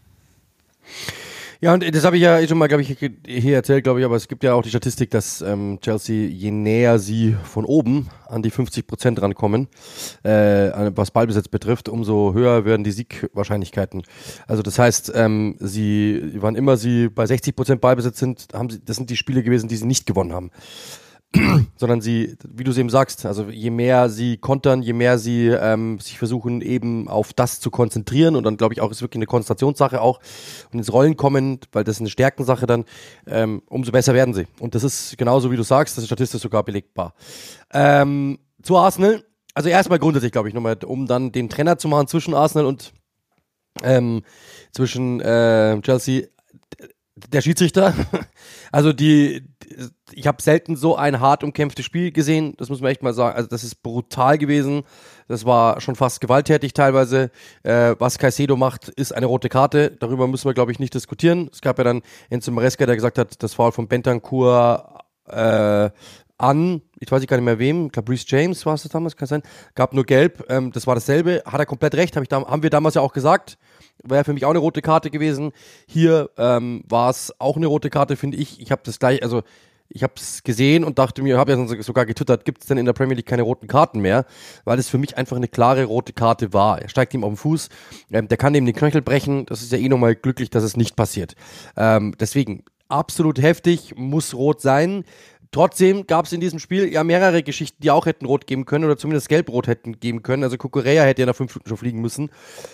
Ja, und das habe ich ja eh schon mal, glaube ich, hier erzählt, glaube ich, aber es gibt ja auch die Statistik, dass ähm, Chelsea, je näher sie von oben an die fünfzig Prozent rankommen, äh, was Ballbesitz betrifft, umso höher werden die Siegwahrscheinlichkeiten. Also das heißt, ähm, sie, wann immer sie bei sechzig Prozent Ballbesitz sind, haben sie, das sind die Spiele gewesen, die sie nicht gewonnen haben. Sondern sie, wie du es eben sagst, also je mehr sie kontern, je mehr sie ähm, sich versuchen eben auf das zu konzentrieren und dann glaube ich auch, ist wirklich eine Konzentrationssache auch und ins Rollen kommen, weil das ist eine Stärkensache dann, ähm, umso besser werden sie. Und das ist genauso, wie du sagst, das ist statistisch sogar belegbar. Ähm, zu Arsenal, also erstmal grundsätzlich glaube ich nochmal, um dann den Trenner zu machen zwischen Arsenal und ähm, zwischen äh, Chelsea, der Schiedsrichter, also die, ich habe selten so ein hart umkämpftes Spiel gesehen, das muss man echt mal sagen, also das ist brutal gewesen, das war schon fast gewalttätig teilweise, äh, was Caicedo macht, ist eine rote Karte, darüber müssen wir glaube ich nicht diskutieren, es gab ja dann Enzo Maresca, der gesagt hat, das Foul von Bentancur äh, an, ich weiß gar nicht mehr wem, ich glaube Reece James war es das damals, kann sein, gab nur gelb, ähm, das war dasselbe, hat er komplett recht, hab ich da, haben wir damals ja auch gesagt, wäre für mich auch eine rote Karte gewesen. Hier ähm, war es auch eine rote Karte, finde ich. Ich habe das gleich, also ich habe es gesehen und dachte mir, habe ja sogar getwittert, gibt es denn in der Premier League keine roten Karten mehr? Weil es für mich einfach eine klare rote Karte war. Er steigt ihm auf den Fuß, ähm, der kann ihm den Knöchel brechen. Das ist ja eh nochmal glücklich, dass es nicht passiert. Ähm, deswegen absolut heftig, muss rot sein. Trotzdem gab es in diesem Spiel ja mehrere Geschichten, die auch hätten rot geben können oder zumindest gelb-rot hätten geben können. Also Cucurella hätte ja nach fünf Minuten schon fliegen müssen.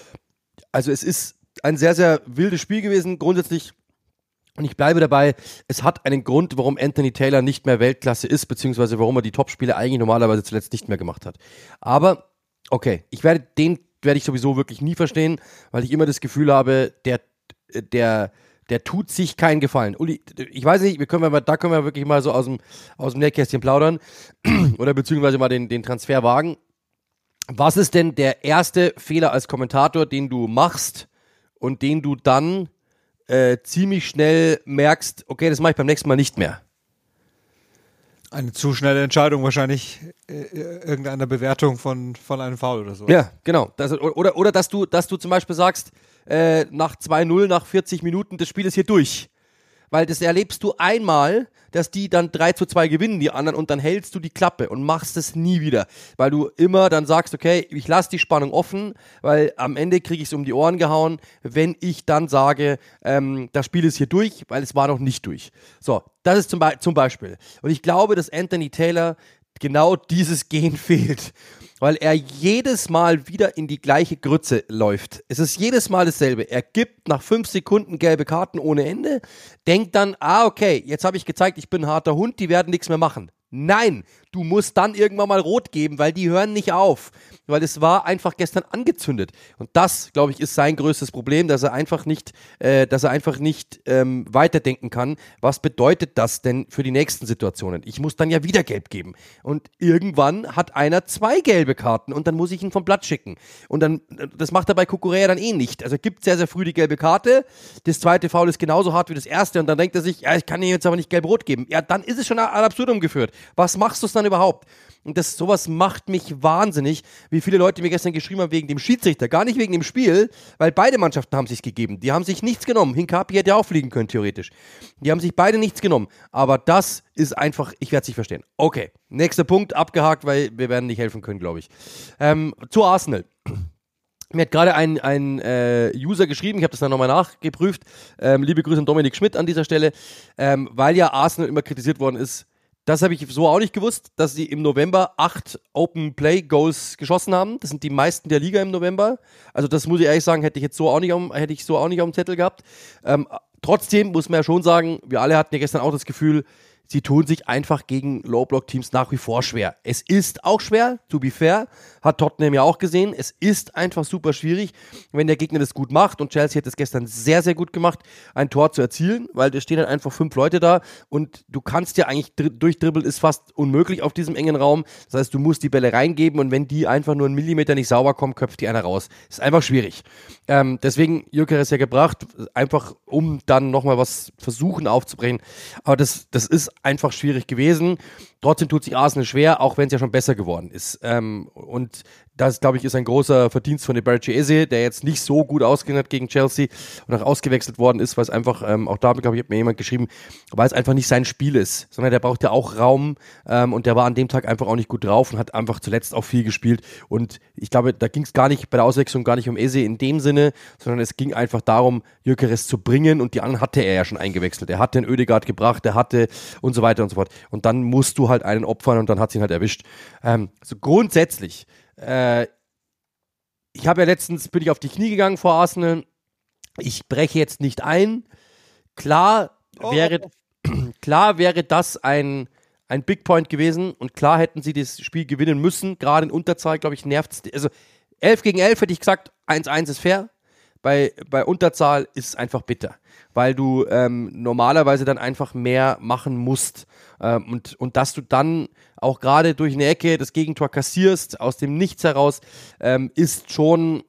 Also es ist ein sehr, sehr wildes Spiel gewesen, grundsätzlich. Und ich bleibe dabei, es hat einen Grund, warum Anthony Taylor nicht mehr Weltklasse ist, beziehungsweise warum er die Topspiele eigentlich normalerweise zuletzt nicht mehr gemacht hat. Aber, okay, ich werde den werde ich sowieso wirklich nie verstehen, weil ich immer das Gefühl habe, der, der, der tut sich keinen Gefallen. Uli, ich weiß nicht, wir können mal, da können wir wirklich mal so aus dem, aus dem Nähkästchen plaudern oder beziehungsweise mal den, den Transfer wagen. Was ist denn der erste Fehler als Kommentator, den du machst und den du dann äh, ziemlich schnell merkst, okay, das mache ich beim nächsten Mal nicht mehr? Eine zu schnelle Entscheidung wahrscheinlich, äh, irgendeiner Bewertung von, von einem Foul oder so. Ja, genau. Das, oder, oder dass du, dass du zum Beispiel sagst, äh, nach zwei null, nach vierzig Minuten, das Spiel ist hier durch. Weil das erlebst du einmal, dass die dann drei zu zwei gewinnen, die anderen, und dann hältst du die Klappe und machst es nie wieder. Weil du immer dann sagst, okay, ich lasse die Spannung offen, weil am Ende kriege ich es um die Ohren gehauen, wenn ich dann sage, ähm, das Spiel ist hier durch, weil es war noch nicht durch. So, das ist zum, Be- zum Beispiel. Und ich glaube, dass Anthony Taylor genau dieses Gen fehlt. Weil er jedes Mal wieder in die gleiche Grütze läuft. Es ist jedes Mal dasselbe. Er gibt nach fünf Sekunden gelbe Karten ohne Ende, denkt dann, ah okay, jetzt habe ich gezeigt, ich bin ein harter Hund, die werden nichts mehr machen. Nein, du musst dann irgendwann mal rot geben, weil die hören nicht auf. Weil es war einfach gestern angezündet. Und das, glaube ich, ist sein größtes Problem, dass er einfach nicht, äh, dass er einfach nicht ähm, weiterdenken kann. Was bedeutet das denn für die nächsten Situationen? Ich muss dann ja wieder gelb geben. Und irgendwann hat einer zwei gelbe Karten und dann muss ich ihn vom Blatt schicken. Und dann, das macht er bei Cucurella dann eh nicht. Also er gibt sehr, sehr früh die gelbe Karte. Das zweite Foul ist genauso hart wie das erste. Und dann denkt er sich, ja, ich kann ihm jetzt aber nicht gelb-rot geben. Ja, dann ist es schon ad absurdum geführt. Was machst du es dann überhaupt? Und das, sowas macht mich wahnsinnig, wie viele Leute mir gestern geschrieben haben wegen dem Schiedsrichter, gar nicht wegen dem Spiel, weil beide Mannschaften haben sich's gegeben. Die haben sich nichts genommen. Hinkapi hätte auch fliegen können, theoretisch. Die haben sich beide nichts genommen. Aber das ist einfach, ich werde es nicht verstehen. Okay, nächster Punkt, abgehakt, weil wir werden nicht helfen können, glaube ich. Ähm, zu Arsenal. Mir hat gerade ein, ein äh, User geschrieben, ich habe das dann nochmal nachgeprüft, ähm, liebe Grüße an Dominik Schmidt an dieser Stelle, ähm, weil ja Arsenal immer kritisiert worden ist. Das habe ich so auch nicht gewusst, dass sie im November acht Open Play Goals geschossen haben. Das sind die meisten der Liga im November. Also das muss ich ehrlich sagen, hätte ich jetzt so auch nicht auf, hätte ich so auch nicht auf dem Zettel gehabt. Ähm, trotzdem muss man ja schon sagen, wir alle hatten ja gestern auch das Gefühl, sie tun sich einfach gegen Low-Block-Teams nach wie vor schwer. Es ist auch schwer, to be fair, hat Tottenham ja auch gesehen. Es ist einfach super schwierig, wenn der Gegner das gut macht, und Chelsea hat es gestern sehr, sehr gut gemacht, ein Tor zu erzielen, weil da stehen dann einfach fünf Leute da und du kannst ja eigentlich dr- durchdribbeln, ist fast unmöglich auf diesem engen Raum. Das heißt, du musst die Bälle reingeben, und wenn die einfach nur einen Millimeter nicht sauber kommen, köpft die einer raus. Ist einfach schwierig. Ähm, deswegen Gyökeres ja gebracht, einfach um dann nochmal was versuchen aufzubrechen. Aber das, das ist einfach schwierig gewesen. Trotzdem tut sich Arsenal schwer, auch wenn es ja schon besser geworden ist. Ähm, und das, glaube ich, ist ein großer Verdienst von Eberechi Eze, der jetzt nicht so gut ausgesehen hat gegen Chelsea und auch ausgewechselt worden ist, weil es einfach, ähm, auch da, glaube ich, hat mir jemand geschrieben, weil es einfach nicht sein Spiel ist, sondern der braucht ja auch Raum, ähm, und der war an dem Tag einfach auch nicht gut drauf und hat einfach zuletzt auch viel gespielt. Und ich glaube, da ging es gar nicht bei der Auswechslung gar nicht um Eze in dem Sinne, sondern es ging einfach darum, Gyökeres zu bringen, und die anderen hatte er ja schon eingewechselt. Er hatte den Ödegaard gebracht, er hatte und so weiter und so fort. Und dann musst du halt einen opfern, und dann hat sie ihn halt erwischt. Ähm, so grundsätzlich, äh, ich habe ja letztens, bin ich auf die Knie gegangen vor Arsenal. Ich breche jetzt nicht ein. Klar wäre, oh. klar wäre das ein, ein Big Point gewesen, und klar hätten sie das Spiel gewinnen müssen. Gerade in Unterzahl, glaube ich, nervt es. Also elf gegen elf hätte ich gesagt, eins eins ist fair. Bei, bei Unterzahl ist es einfach bitter, weil du ähm, normalerweise dann einfach mehr machen musst, ähm, und, und dass du dann auch gerade durch eine Ecke das Gegentor kassierst, aus dem Nichts heraus, ähm, ist schon,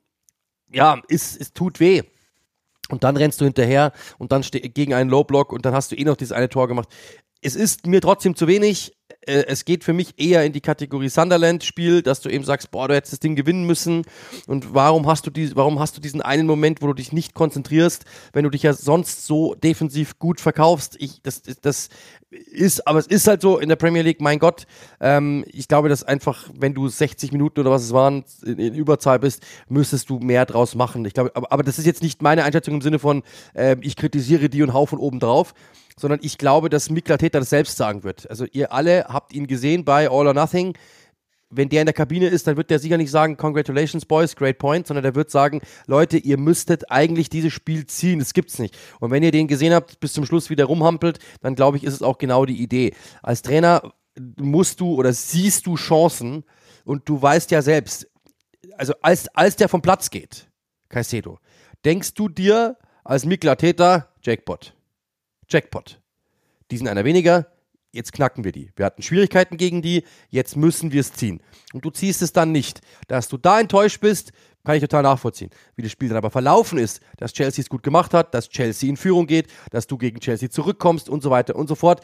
ja, ist, es tut weh. Und dann rennst du hinterher und dann ste- gegen einen Low-Block, und dann hast du eh noch dieses eine Tor gemacht. Es ist mir trotzdem zu wenig. Äh, es geht für mich eher in die Kategorie Sunderland-Spiel, dass du eben sagst, boah, du hättest das Ding gewinnen müssen, und warum hast du die, warum hast du diesen einen Moment, wo du dich nicht konzentrierst, wenn du dich ja sonst so defensiv gut verkaufst. Ich, das, das, das ist, aber es ist halt so in der Premier League, mein Gott. Ähm, ich glaube, dass einfach, wenn du sechzig Minuten oder was es waren, in, in Überzahl bist, müsstest du mehr draus machen. Ich glaube, aber, aber das ist jetzt nicht meine Einschätzung im Sinne von, äh, ich kritisiere die und hau von oben drauf, sondern ich glaube, dass Mikel Arteta das selbst sagen wird. Also ihr alle habt ihn gesehen bei All or Nothing. Wenn der in der Kabine ist, dann wird der sicher nicht sagen, Congratulations Boys, great point, sondern der wird sagen, Leute, ihr müsstet eigentlich dieses Spiel ziehen, das gibt's nicht. Und wenn ihr den gesehen habt, bis zum Schluss wieder rumhampelt, dann glaube ich, ist es auch genau die Idee. Als Trainer musst du oder siehst du Chancen, und du weißt ja selbst, also als, als der vom Platz geht, Caicedo, denkst du dir als Mikel Arteta, Jackpot. Jackpot. Die sind einer weniger, jetzt knacken wir die. Wir hatten Schwierigkeiten gegen die, jetzt müssen wir es ziehen. Und du ziehst es dann nicht. Dass du da enttäuscht bist, kann ich total nachvollziehen. Wie das Spiel dann aber verlaufen ist, dass Chelsea es gut gemacht hat, dass Chelsea in Führung geht, dass du gegen Chelsea zurückkommst und so weiter und so fort.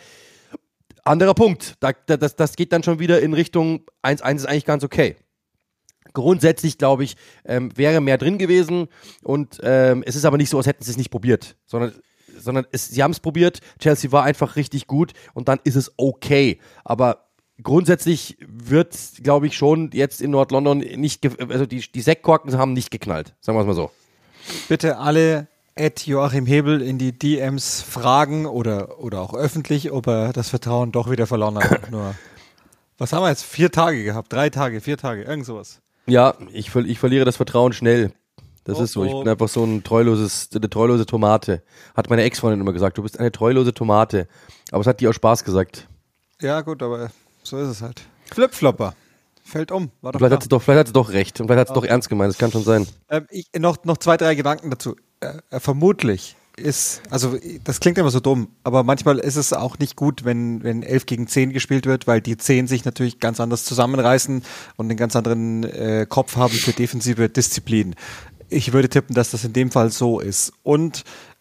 Anderer Punkt. Da, das, das geht dann schon wieder in Richtung eins eins ist eigentlich ganz okay. Grundsätzlich, glaube ich, ähm, wäre mehr drin gewesen, und ähm, es ist aber nicht so, als hätten sie es nicht probiert, sondern sondern es, sie haben es probiert, Chelsea war einfach richtig gut, und dann ist es okay. Aber grundsätzlich wird, glaube ich, schon jetzt in Nord-London nicht, ge- also die, die Sektkorken haben nicht geknallt, sagen wir es mal so. Bitte alle at Joachim Hebel in die D Ms fragen oder, oder auch öffentlich, ob er das Vertrauen doch wieder verloren hat. Nur, was haben wir jetzt? Vier Tage gehabt, drei Tage, vier Tage, irgend sowas. Ja, ich, ver- ich verliere das Vertrauen schnell. Das Oh, ist so, ich oh. bin einfach so ein treuloses, eine treulose Tomate. Hat meine Ex-Freundin immer gesagt, du bist eine treulose Tomate. Aber es hat die auch Spaß gesagt. Ja gut, aber so ist es halt. Flipflopper. Fällt um. War doch Vielleicht klar. hat sie doch, vielleicht hat sie doch recht, und vielleicht hat sie doch ernst gemeint, das kann schon sein. Ähm, ich, noch, noch zwei, drei Gedanken dazu. Äh, äh, vermutlich ist, also das klingt immer so dumm, aber manchmal ist es auch nicht gut, wenn, wenn elf gegen zehn gespielt wird, weil die zehn sich natürlich ganz anders zusammenreißen und einen ganz anderen äh, Kopf haben für defensive Disziplin. Ich würde tippen, dass das in dem Fall so ist. Und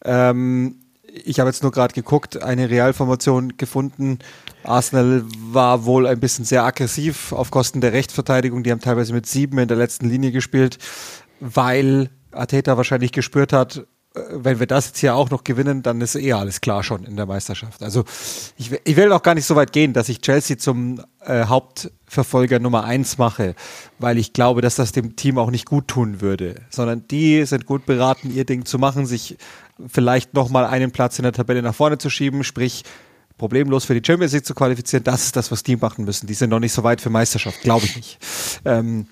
ähm, ich habe jetzt nur gerade geguckt, eine Realformation gefunden. Arsenal war wohl ein bisschen sehr aggressiv auf Kosten der Rechtsverteidigung. Die haben teilweise mit sieben in der letzten Linie gespielt, weil Arteta wahrscheinlich gespürt hat, wenn wir das jetzt hier auch noch gewinnen, dann ist eh alles klar schon in der Meisterschaft. Also ich, ich will auch gar nicht so weit gehen, dass ich Chelsea zum äh, Hauptverfolger Nummer eins mache, weil ich glaube, dass das dem Team auch nicht gut tun würde, sondern die sind gut beraten, ihr Ding zu machen, sich vielleicht nochmal einen Platz in der Tabelle nach vorne zu schieben, sprich problemlos für die Champions League zu qualifizieren. Das ist das, was die machen müssen. Die sind noch nicht so weit für Meisterschaft, glaube ich nicht. Ähm,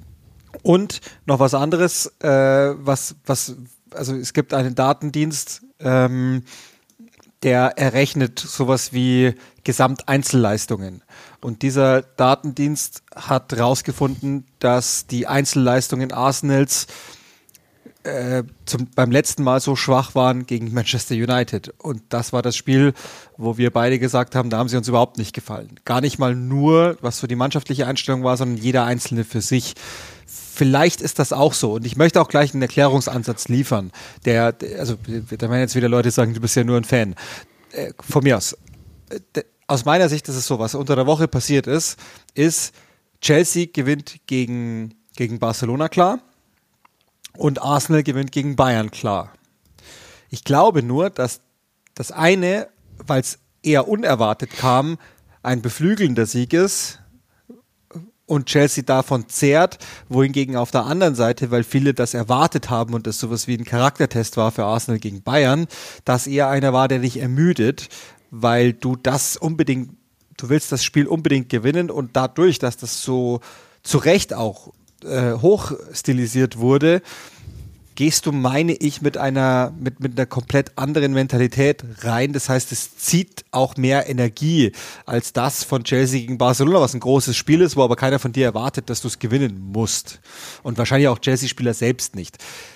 und noch was anderes, äh, was, was, also es gibt einen Datendienst, ähm, der errechnet sowas wie Gesamteinzelleistungen. Und dieser Datendienst hat herausgefunden, dass die Einzelleistungen Arsenals äh, zum, beim letzten Mal so schwach waren gegen Manchester United. Und das war das Spiel, wo wir beide gesagt haben, da haben sie uns überhaupt nicht gefallen. Gar nicht mal nur, was so die mannschaftliche Einstellung war, sondern jeder Einzelne für sich. Vielleicht ist das auch so. Und ich möchte auch gleich einen Erklärungsansatz liefern. Der, der also da werden jetzt wieder Leute sagen, du bist ja nur ein Fan. Äh, von mir aus. Äh, aus meiner Sicht ist es so, was unter der Woche passiert ist, ist, Chelsea gewinnt gegen, gegen Barcelona klar und Arsenal gewinnt gegen Bayern klar. Ich glaube nur, dass das eine, weil es eher unerwartet kam, ein beflügelnder Sieg ist und Chelsea davon zehrt, wohingegen auf der anderen Seite, weil viele das erwartet haben und das sowas wie ein Charaktertest war für Arsenal gegen Bayern, das eher einer war, der dich ermüdet, weil du das unbedingt, du willst das Spiel unbedingt gewinnen und dadurch, dass das so zu Recht auch äh, hochstilisiert wurde, gehst du, meine ich, mit einer, mit, mit einer komplett anderen Mentalität rein. Das heißt, es zieht auch mehr Energie als das von Chelsea gegen Barcelona, was ein großes Spiel ist, wo aber keiner von dir erwartet, dass du es gewinnen musst. Und wahrscheinlich auch Chelsea-Spieler selbst nicht.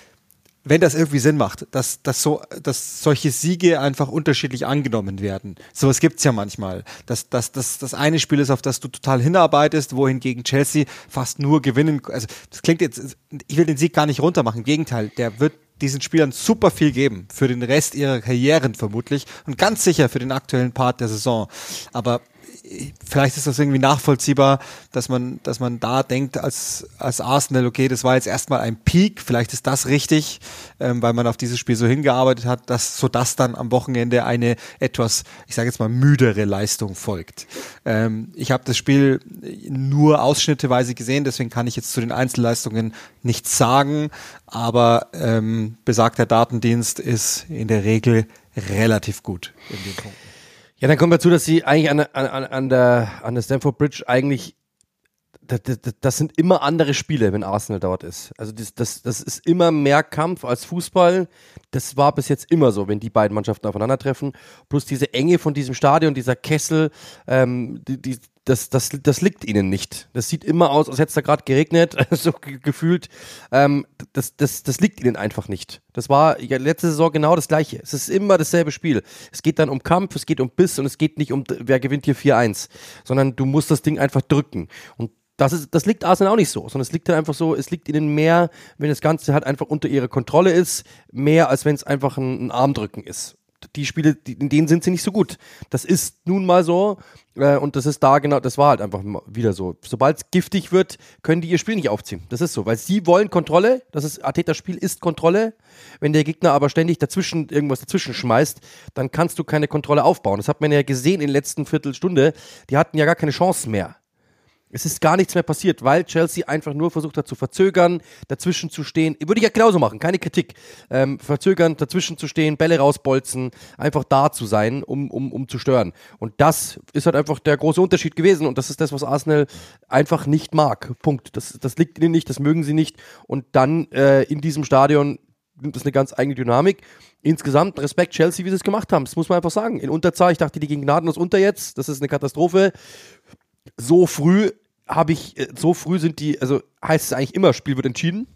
Wenn das irgendwie Sinn macht, dass, dass, so, dass solche Siege einfach unterschiedlich angenommen werden. Sowas gibt's ja manchmal. Dass, dass, dass das eine Spiel ist, auf das du total hinarbeitest, wohingegen Chelsea fast nur gewinnen. Also das klingt jetzt, ich will den Sieg gar nicht runtermachen. Im Gegenteil, der wird diesen Spielern super viel geben. Für den Rest ihrer Karrieren vermutlich. Und ganz sicher für den aktuellen Part der Saison. Aber vielleicht ist das irgendwie nachvollziehbar, dass man, dass man da denkt als, als Arsenal, okay, das war jetzt erstmal ein Peak, vielleicht ist das richtig, ähm, weil man auf dieses Spiel so hingearbeitet hat, dass, sodass dann am Wochenende eine etwas, ich sage jetzt mal, müdere Leistung folgt. Ähm, ich habe das Spiel nur ausschnitteweise gesehen, deswegen kann ich jetzt zu den Einzelleistungen nichts sagen, aber ähm, besagter Datendienst ist in der Regel relativ gut in den Punkten. Ja, dann kommen wir zu, dass sie eigentlich an, an, an, der, an der Stamford Bridge eigentlich, das, das, das sind immer andere Spiele, wenn Arsenal dort ist. Also das, das, das ist immer mehr Kampf als Fußball. Das war bis jetzt immer so, wenn die beiden Mannschaften aufeinandertreffen. Plus diese Enge von diesem Stadion, dieser Kessel, ähm, die, die, das, das, das liegt ihnen nicht. Das sieht immer aus, als hätte es da gerade geregnet, so ge- gefühlt. Ähm, das, das, das liegt ihnen einfach nicht. Das war ja letzte Saison genau das Gleiche. Es ist immer dasselbe Spiel. Es geht dann um Kampf, es geht um Biss und es geht nicht um, wer gewinnt hier vier eins, sondern du musst das Ding einfach drücken. Und das, ist, das liegt Arsenal auch nicht so, sondern es liegt halt einfach so, es liegt ihnen mehr, wenn das Ganze halt einfach unter ihrer Kontrolle ist, mehr als wenn es einfach ein, ein Armdrücken ist. Die Spiele, die, in denen sind sie nicht so gut. Das ist nun mal so äh, und das ist da genau, das war halt einfach wieder so. Sobald es giftig wird, können die ihr Spiel nicht aufziehen. Das ist so, weil sie wollen Kontrolle, das ist, Artetas Spiel ist Kontrolle. Wenn der Gegner aber ständig dazwischen irgendwas dazwischen schmeißt, dann kannst du keine Kontrolle aufbauen. Das hat man ja gesehen in der letzten Viertelstunde, die hatten ja gar keine Chance mehr. Es ist gar nichts mehr passiert, weil Chelsea einfach nur versucht hat zu verzögern, dazwischen zu stehen. Würde ich ja genauso machen, keine Kritik. Ähm, verzögern, dazwischen zu stehen, Bälle rausbolzen, einfach da zu sein, um, um, um zu stören. Und das ist halt einfach der große Unterschied gewesen und das ist das, was Arsenal einfach nicht mag. Punkt. Das, das liegt ihnen nicht, das mögen sie nicht. Und dann äh, in diesem Stadion nimmt das eine ganz eigene Dynamik. Insgesamt Respekt Chelsea, wie sie es gemacht haben. Das muss man einfach sagen. In Unterzahl, ich dachte, die gingen gnadenlos unter jetzt. Das ist eine Katastrophe. So früh habe ich, so früh sind die, also heißt es eigentlich immer, Spiel wird entschieden.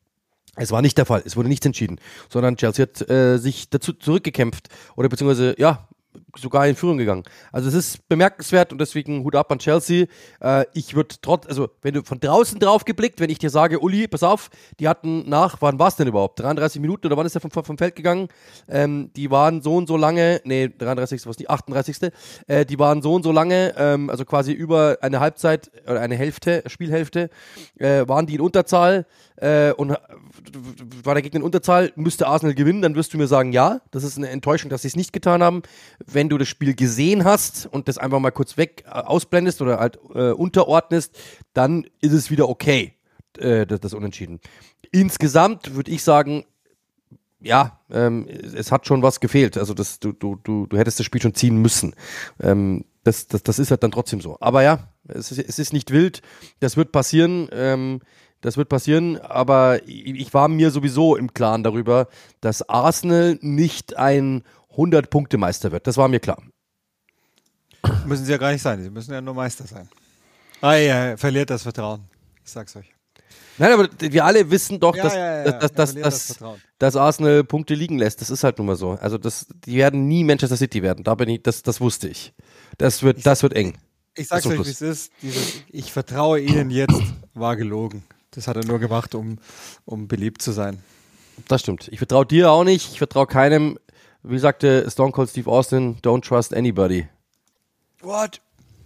Es war nicht der Fall, es wurde nichts entschieden, sondern Chelsea hat äh, sich dazu zurückgekämpft oder beziehungsweise, ja, sogar in Führung gegangen. Also es ist bemerkenswert und deswegen Hut ab an Chelsea. Äh, ich würde trotz, also wenn du von draußen drauf geblickt, wenn ich dir sage, Uli, pass auf, die hatten nach, wann war es denn überhaupt? dreiunddreißig Minuten oder wann ist der vom, vom Feld gegangen? Ähm, die waren so und so lange, nee, dreiunddreißig war es nicht, achtunddreißig. Äh, die waren so und so lange, ähm, also quasi über eine Halbzeit oder eine Hälfte, Spielhälfte, äh, waren die in Unterzahl äh, und war der Gegner in Unterzahl, müsste Arsenal gewinnen, dann wirst du mir sagen, ja, das ist eine Enttäuschung, dass sie es nicht getan haben. Wenn du das Spiel gesehen hast und das einfach mal kurz weg äh, ausblendest oder halt äh, unterordnest, dann ist es wieder okay, äh, das, das Unentschieden. Insgesamt würde ich sagen, ja, ähm, es hat schon was gefehlt. Also das, du, du, du, du hättest das Spiel schon ziehen müssen. Ähm, das, das, das ist halt dann trotzdem so. Aber ja, es ist, es ist nicht wild, das wird passieren. Ähm, Das wird passieren, aber ich war mir sowieso im Klaren darüber, dass Arsenal nicht ein hundert-Punkte-Meister wird. Das war mir klar. Müssen sie ja gar nicht sein, sie müssen ja nur Meister sein. Ah ja, verliert das Vertrauen. Ich sag's euch. Nein, aber wir alle wissen doch, Ja, dass, ja, ja, dass, er dass, verliert das dass, Vertrauen. dass Arsenal Punkte liegen lässt. Das ist halt nun mal so. Also das, die werden nie Manchester City werden. Da bin ich, das, das wusste ich. Das wird, das wird eng. Ich sag's Das ist euch, wie es ist. Dieses, ich vertraue ihnen jetzt, war gelogen. Das hat er nur gemacht, um, um beliebt zu sein. Das stimmt. Ich vertraue dir auch nicht. Ich vertraue keinem. Wie sagte Stone Cold Steve Austin, don't trust anybody. What?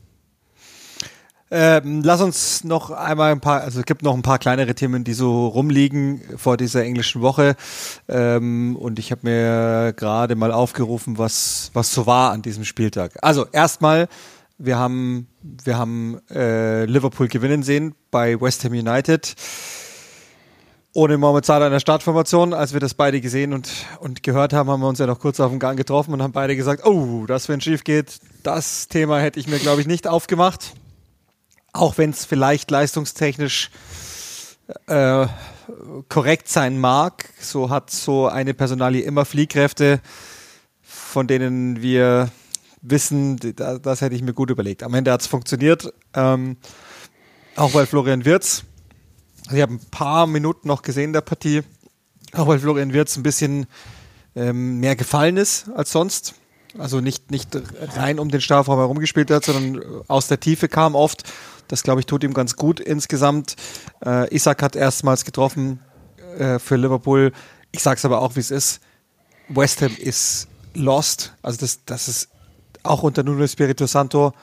Ähm, lass uns noch einmal ein paar, also es gibt noch ein paar kleinere Themen, die so rumliegen vor dieser englischen Woche. Ähm, und ich habe mir gerade mal aufgerufen, was, was so war an diesem Spieltag. Also erstmal, wir haben, wir haben äh, Liverpool gewinnen sehen bei West Ham United. Ohne Mohamed Salah in der Startformation. Als wir das beide gesehen und, und gehört haben, haben wir uns ja noch kurz auf dem Gang getroffen und haben beide gesagt, oh, das, wenn schief geht, das Thema hätte ich mir, glaube ich, nicht aufgemacht. Auch wenn es vielleicht leistungstechnisch äh, korrekt sein mag, so hat so eine Personalie immer Fliehkräfte, von denen wir wissen, das, das hätte ich mir gut überlegt. Am Ende hat es funktioniert, ähm, auch weil Florian Wirtz, also ich habe ein paar Minuten noch gesehen in der Partie, auch weil Florian Wirtz ein bisschen ähm, mehr gefallen ist als sonst. Also nicht, nicht rein um den Strafraum herumgespielt hat, sondern aus der Tiefe kam oft. Das, glaube ich, tut ihm ganz gut insgesamt. Äh, Isak hat erstmals getroffen äh, für Liverpool. Ich sage es aber auch, wie es ist. West Ham ist lost. Also das, das ist auch unter Nuno Espirito Santo.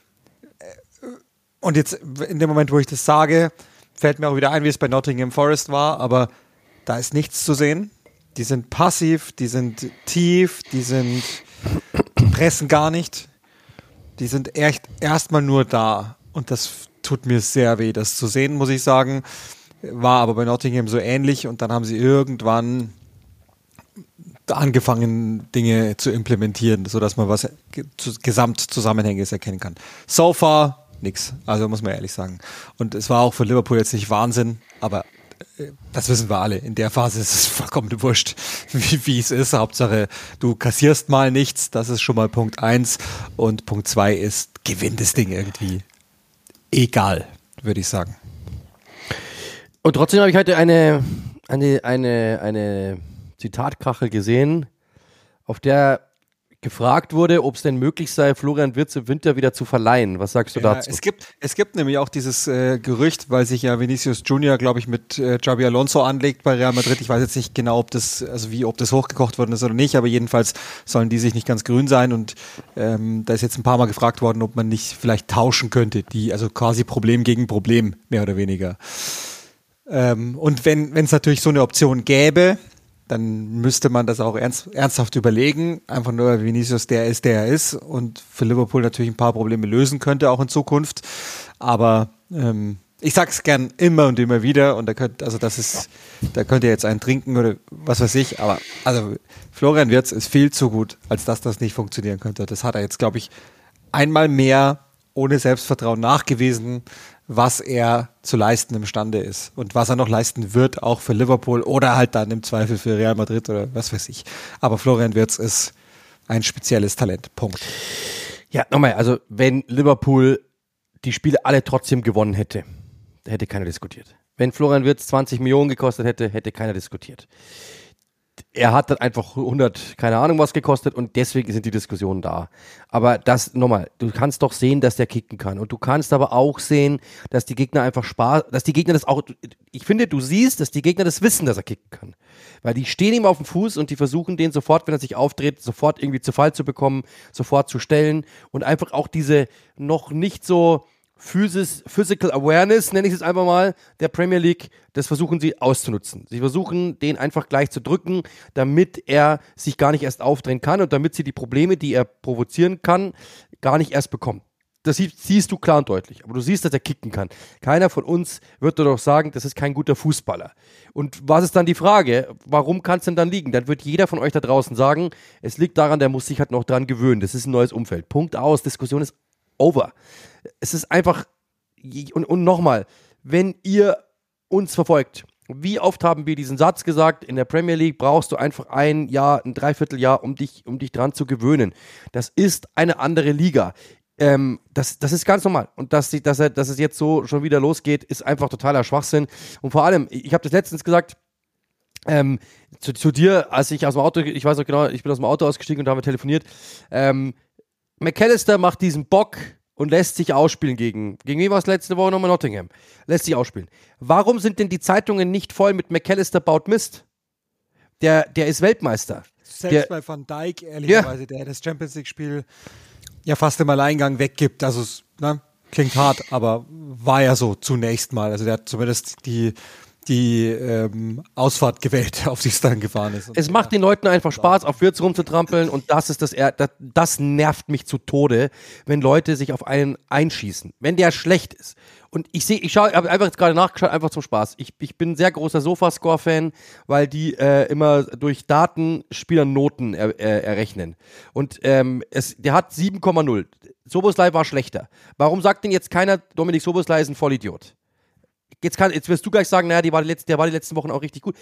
Und jetzt in dem Moment, wo ich das sage, fällt mir auch wieder ein, wie es bei Nottingham Forest war. Aber da ist nichts zu sehen. Die sind passiv, die sind tief, die sind, die pressen gar nicht. Die sind echt erstmal nur da. Und das tut mir sehr weh, das zu sehen, muss ich sagen. War aber bei Nottingham so ähnlich. Und dann haben sie irgendwann angefangen, Dinge zu implementieren, sodass man was Gesamtzusammenhängendes erkennen kann. So far nix. Also muss man ehrlich sagen. Und es war auch für Liverpool jetzt nicht Wahnsinn, aber das wissen wir alle. In der Phase ist es vollkommen wurscht, wie, wie es ist. Hauptsache, du kassierst mal nichts. Das ist schon mal Punkt eins. Und Punkt zwei ist, gewinn das Ding irgendwie. Egal, würde ich sagen. Und trotzdem habe ich heute eine, eine, eine, eine Zitatkachel gesehen, auf der gefragt wurde, ob es denn möglich sei, Florian Wirtz im Winter wieder zu verleihen. Was sagst du Ja, dazu? Es gibt, es gibt nämlich auch dieses äh, Gerücht, weil sich ja Vinicius Junior, glaube ich, mit äh, Xabi Alonso anlegt bei Real Madrid. Ich weiß jetzt nicht genau, ob das, also wie, ob das hochgekocht worden ist oder nicht, aber jedenfalls sollen die sich nicht ganz grün sein und ähm, da ist jetzt ein paar Mal gefragt worden, ob man nicht vielleicht tauschen könnte, die, also quasi Problem gegen Problem, mehr oder weniger. Ähm, und wenn es natürlich so eine Option gäbe, dann müsste man das auch ernst, ernsthaft überlegen. Einfach nur, weil Vinicius der ist, der er ist und für Liverpool natürlich ein paar Probleme lösen könnte, auch in Zukunft. Aber ähm, ich sag's gern immer und immer wieder und da könnt, also das ist, da könnt ihr jetzt einen trinken oder was weiß ich, aber also Florian Wirtz ist viel zu gut, als dass das nicht funktionieren könnte. Das hat er jetzt, glaube ich, einmal mehr ohne Selbstvertrauen nachgewiesen, was er zu leisten imstande ist und was er noch leisten wird, auch für Liverpool oder halt dann im Zweifel für Real Madrid oder was weiß ich. Aber Florian Wirtz ist ein spezielles Talent. Punkt. Ja, nochmal, also wenn Liverpool die Spiele alle trotzdem gewonnen hätte, hätte keiner diskutiert. Wenn Florian Wirtz zwanzig Millionen gekostet hätte, hätte keiner diskutiert. Er hat dann einfach hundert, keine Ahnung was gekostet und deswegen sind die Diskussionen da. Aber das, nochmal, du kannst doch sehen, dass der kicken kann und du kannst aber auch sehen, dass die Gegner einfach Spaß, dass die Gegner das auch, ich finde, du siehst, dass die Gegner das wissen, dass er kicken kann. Weil die stehen ihm auf dem Fuß und die versuchen den sofort, wenn er sich aufdreht, sofort irgendwie zu Fall zu bekommen, sofort zu stellen und einfach auch diese noch nicht so Physis, Physical Awareness, nenne ich es einfach mal, der Premier League, das versuchen sie auszunutzen. Sie versuchen, den einfach gleich zu drücken, damit er sich gar nicht erst aufdrehen kann und damit sie die Probleme, die er provozieren kann, gar nicht erst bekommen. Das siehst du klar und deutlich. Aber du siehst, dass er kicken kann. Keiner von uns wird dir doch sagen, das ist kein guter Fußballer. Und was ist dann die Frage? Warum kann es denn dann liegen? Dann wird jeder von euch da draußen sagen, es liegt daran, der muss sich halt noch dran gewöhnen. Das ist ein neues Umfeld. Punkt aus. Diskussion ist over. Es ist einfach, und, und nochmal, wenn ihr uns verfolgt Wie oft haben wir diesen Satz gesagt, in der Premier League brauchst du einfach ein Jahr, ein Dreivierteljahr, um dich, um dich dran zu gewöhnen. Das ist eine andere Liga. Ähm, das, das ist ganz normal. Und dass, die, dass, er, dass es jetzt so schon wieder losgeht, ist einfach totaler Schwachsinn. Und vor allem, ich habe das letztens gesagt, ähm, zu, zu dir, als ich aus dem Auto, ich weiß noch genau, ich bin aus dem Auto ausgestiegen und da haben wir telefoniert. Ähm, McAllister macht diesen Bock und lässt sich ausspielen gegen, gegen wie war es letzte Woche nochmal Nottingham? Lässt sich ausspielen. Warum sind denn die Zeitungen nicht voll mit McAllister baut Mist? Der, der ist Weltmeister. Selbst der, bei Van Dijk, ehrlicherweise, ja. der das Champions League-Spiel ja fast im Alleingang weggibt. Also, es ne, klingt hart, aber war ja so zunächst mal. Also, der hat zumindest die die ähm, Ausfahrt gewählt, auf die es dann gefahren ist. Es macht den Leuten einfach Spaß, auf Würz rumzutrampeln und das ist das, das, das nervt mich zu Tode, wenn Leute sich auf einen einschießen, wenn der schlecht ist. Und ich sehe, ich schaue, habe einfach jetzt gerade nachgeschaut, einfach zum Spaß. Ich, ich bin ein sehr großer Sofascore-Fan, weil die äh, immer durch Daten Spielernoten er, äh, errechnen. Und ähm, es, der hat sieben Komma null. Szoboszlai war schlechter. Warum sagt denn jetzt keiner, Dominik Szoboszlai ist ein Vollidiot? Jetzt, kann, jetzt wirst du gleich sagen, naja, die war die letzten, der war die letzten Wochen auch richtig gut.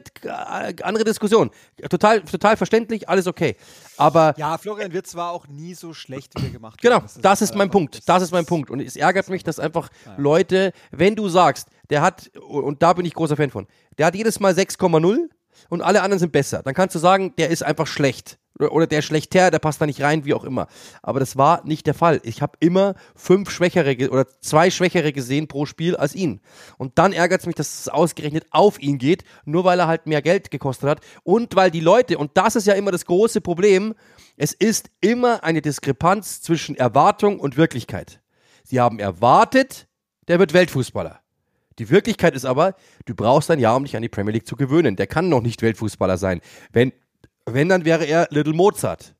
Andere Diskussion. Total, total verständlich, alles okay. Aber ja, Florian Wirtz war auch nie so schlecht, wie er gemacht hat. Genau, das ist, das ist äh, mein Punkt. Das, das ist mein Punkt. Und es ärgert mich, dass einfach ja. Leute, wenn du sagst, der hat, und da bin ich großer Fan von, der hat jedes Mal sechs Komma null und alle anderen sind besser. Dann kannst du sagen, der ist einfach schlecht. Oder der schlechter, der passt da nicht rein, wie auch immer. Aber das war nicht der Fall. Ich habe immer fünf Schwächere ge- oder zwei Schwächere gesehen pro Spiel als ihn. Und dann ärgert es mich, dass es ausgerechnet auf ihn geht, nur weil er halt mehr Geld gekostet hat. Und weil die Leute, und das ist ja immer das große Problem, es ist immer eine Diskrepanz zwischen Erwartung und Wirklichkeit. Sie haben erwartet, der wird Weltfußballer. Die Wirklichkeit ist aber, du brauchst ein Jahr, um dich an die Premier League zu gewöhnen. Der kann noch nicht Weltfußballer sein. Wenn Wenn, dann wäre er Little Mozart.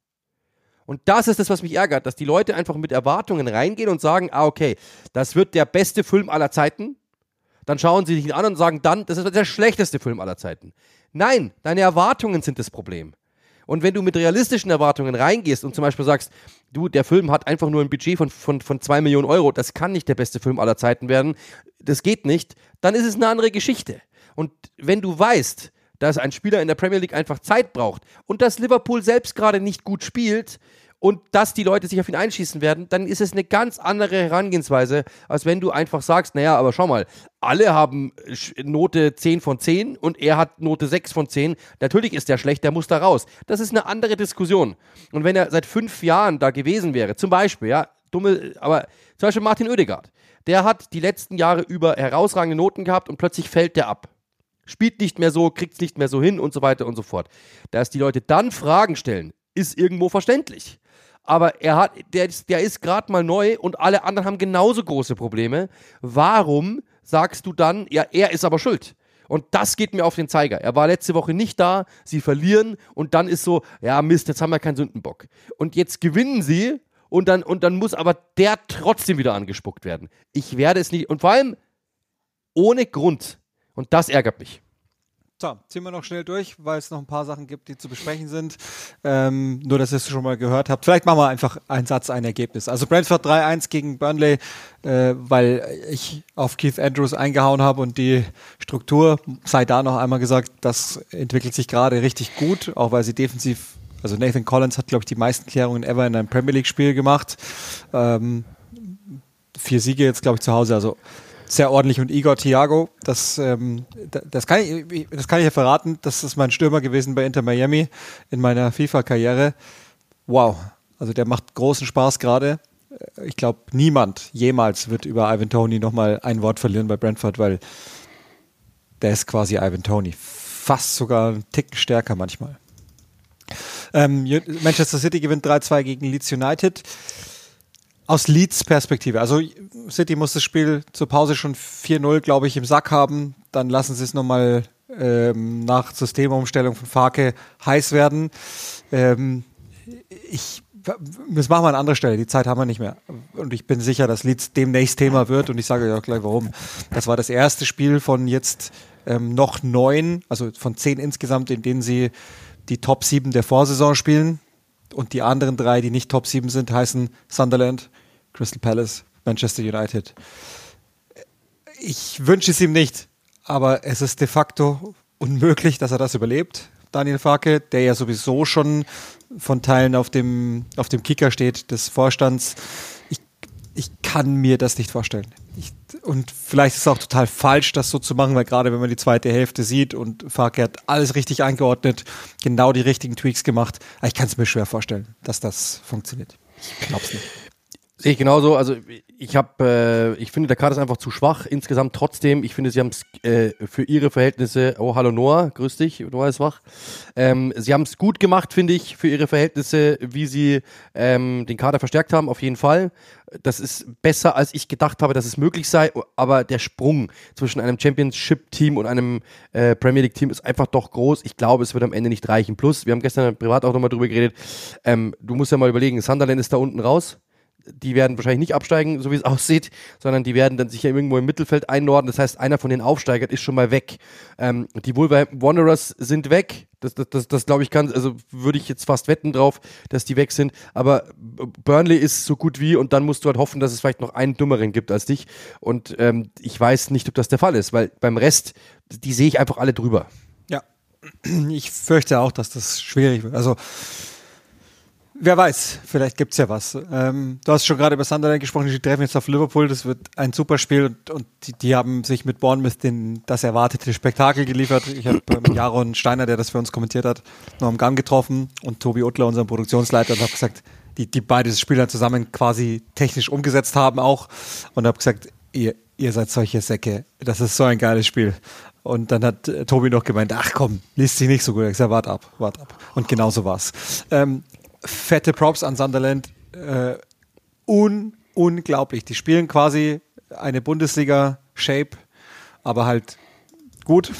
Und das ist das, was mich ärgert, dass die Leute einfach mit Erwartungen reingehen und sagen, ah, okay, das wird der beste Film aller Zeiten. Dann schauen sie sich ihn an und sagen dann, das ist der schlechteste Film aller Zeiten. Nein, deine Erwartungen sind das Problem. Und wenn du mit realistischen Erwartungen reingehst und zum Beispiel sagst, du, der Film hat einfach nur ein Budget von, von, von zwei Millionen Euro, das kann nicht der beste Film aller Zeiten werden, das geht nicht, dann ist es eine andere Geschichte. Und wenn du weißt, dass ein Spieler in der Premier League einfach Zeit braucht und dass Liverpool selbst gerade nicht gut spielt und dass die Leute sich auf ihn einschießen werden, dann ist es eine ganz andere Herangehensweise, als wenn du einfach sagst, naja, aber schau mal, alle haben Note zehn von zehn und er hat Note sechs von zehn. Natürlich ist der schlecht, der muss da raus. Das ist eine andere Diskussion. Und wenn er seit fünf Jahren da gewesen wäre, zum Beispiel, ja, dumme, aber zum Beispiel Martin Oedegaard, der hat die letzten Jahre über herausragende Noten gehabt und plötzlich fällt der ab. Spielt nicht mehr so, kriegt es nicht mehr so hin und so weiter und so fort. Dass die Leute dann Fragen stellen, ist irgendwo verständlich. Aber er hat, der, der ist gerade mal neu und alle anderen haben genauso große Probleme. Warum sagst du dann, ja, er ist aber schuld? Und das geht mir auf den Zeiger. Er war letzte Woche nicht da, sie verlieren und dann ist so, ja Mist, jetzt haben wir keinen Sündenbock. Und jetzt gewinnen sie und dann, und dann muss aber der trotzdem wieder angespuckt werden. Ich werde es nicht, und vor allem ohne Grund. Und das ärgert mich. So, ziehen wir noch schnell durch, weil es noch ein paar Sachen gibt, die zu besprechen sind. Ähm, nur, dass ihr es schon mal gehört habt. Vielleicht machen wir einfach einen Satz, ein Ergebnis. Also Brentford drei eins gegen Burnley, äh, weil ich auf Keith Andrews eingehauen habe und die Struktur, sei da noch einmal gesagt, das entwickelt sich gerade richtig gut, auch weil sie defensiv, also Nathan Collins hat, glaube ich, die meisten Klärungen ever in einem Premier League-Spiel gemacht. Ähm, vier Siege jetzt, glaube ich, zu Hause, also sehr ordentlich. Und Igor Thiago, das, ähm, das, kann ich, das kann ich ja verraten, das ist mein Stürmer gewesen bei Inter Miami in meiner FIFA-Karriere. Wow, also der macht großen Spaß gerade. Ich glaube, niemand jemals wird über Ivan Toney nochmal ein Wort verlieren bei Brentford, weil der ist quasi Ivan Toney. Fast sogar einen Ticken stärker manchmal. Ähm, Manchester City gewinnt drei zwei gegen Leeds United. Aus Leeds Perspektive, also City muss das Spiel zur Pause schon vier null, glaube ich, im Sack haben. Dann lassen sie es nochmal ähm, nach Systemumstellung von Farke heiß werden. Ähm, ich, das machen wir an anderer Stelle, die Zeit haben wir nicht mehr. Und ich bin sicher, dass Leeds demnächst Thema wird und ich sage euch auch gleich warum. Das war das erste Spiel von jetzt ähm, noch neun, also von zehn insgesamt, in denen sie die Top sieben der Vorsaison spielen. Und die anderen drei, die nicht Top sieben sind, heißen Sunderland, Crystal Palace, Manchester United. Ich wünsche es ihm nicht, aber es ist de facto unmöglich, dass er das überlebt, Daniel Farke, der ja sowieso schon von Teilen auf dem, auf dem Kicker steht des Vorstands. Ich, ich kann mir das nicht vorstellen. Ich, und vielleicht ist es auch total falsch, das so zu machen, weil gerade wenn man die zweite Hälfte sieht und Farke hat alles richtig eingeordnet, genau die richtigen Tweaks gemacht, aber ich kann es mir schwer vorstellen, dass das funktioniert. Ich glaub's nicht. Sehe ich genauso. Also ich habe, äh, ich finde, der Kader ist einfach zu schwach insgesamt. Trotzdem, ich finde, sie haben es äh, für ihre Verhältnisse. Oh, hallo Noah, grüß dich, Noah ist wach. Ähm, sie haben es gut gemacht, finde ich, für ihre Verhältnisse, wie sie ähm, den Kader verstärkt haben. Auf jeden Fall. Das ist besser, als ich gedacht habe, dass es möglich sei. Aber der Sprung zwischen einem Championship-Team und einem äh, Premier League-Team ist einfach doch groß. Ich glaube, es wird am Ende nicht reichen. Plus, wir haben gestern privat auch nochmal drüber geredet. Ähm, du musst ja mal überlegen, Sunderland ist da unten raus. Die werden wahrscheinlich nicht absteigen, so wie es aussieht, sondern die werden dann sicher irgendwo im Mittelfeld einnorden. Das heißt, einer von den Aufsteigern ist schon mal weg. Ähm, die Wolverhampton Wanderers sind weg. Das, das, das, das glaube ich kann, also würde ich jetzt fast wetten drauf, dass die weg sind. Aber Burnley ist so gut wie und dann musst du halt hoffen, dass es vielleicht noch einen Dümmeren gibt als dich. Und ähm, ich weiß nicht, ob das der Fall ist, weil beim Rest, die sehe ich einfach alle drüber. Ja, ich fürchte auch, dass das schwierig wird. Also wer weiß, vielleicht gibt's ja was. Ähm, du hast schon gerade über Sunderland gesprochen, die treffen jetzt auf Liverpool, das wird ein super Spiel und, und die, die haben sich mit Bournemouth den, das erwartete Spektakel geliefert. Ich habe ähm, Jaron Steiner, der das für uns kommentiert hat, noch am Gang getroffen und Tobi Uttler, unseren Produktionsleiter, und habe gesagt, die, die beide Spieler zusammen quasi technisch umgesetzt haben auch und habe gesagt, ihr, ihr seid solche Säcke, das ist so ein geiles Spiel. Und dann hat äh, Tobi noch gemeint, ach komm, liest sich nicht so gut. Ich sage, wart ab, wart ab. Und genau so war's. Ähm, Fette Props an Sunderland. Äh, un, unglaublich. Die spielen quasi eine Bundesliga-Shape, aber halt gut.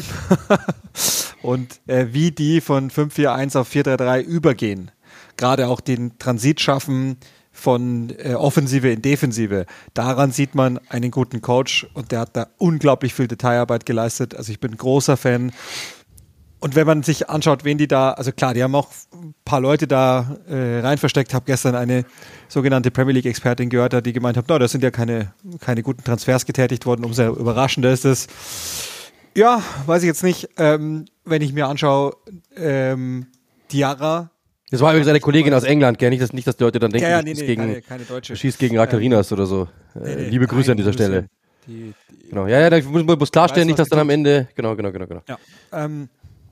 Und äh, wie die von fünf vier eins auf vier drei drei übergehen. Gerade auch den Transit schaffen von äh, Offensive in Defensive. Daran sieht man einen guten Coach und der hat da unglaublich viel Detailarbeit geleistet. Also ich bin großer Fan. Und wenn man sich anschaut, wen die da, also klar, die haben auch ein paar Leute da äh, rein versteckt. Habe gestern eine sogenannte Premier League-Expertin gehört, die gemeint hat, no, da sind ja keine, keine guten Transfers getätigt worden. Umso überraschender ist es. Ja, weiß ich jetzt nicht. Ähm, wenn ich mir anschaue, ähm, Diarra. Das war übrigens eine Kollegin aus England, gell? Nicht, dass, nicht, dass die Leute dann denken, ja, ja, das nee, ist nee, gegen, keine, keine Deutsche. schießt gegen Rakarinas ähm, oder so. Äh, nee, nee, liebe Grüße an dieser Grüße. Stelle. Die, die, genau. Ja, ja, da muss man muss klarstellen, weiß, nicht, dass dann am Ende. Genau, genau, genau, genau. Ja. Ähm,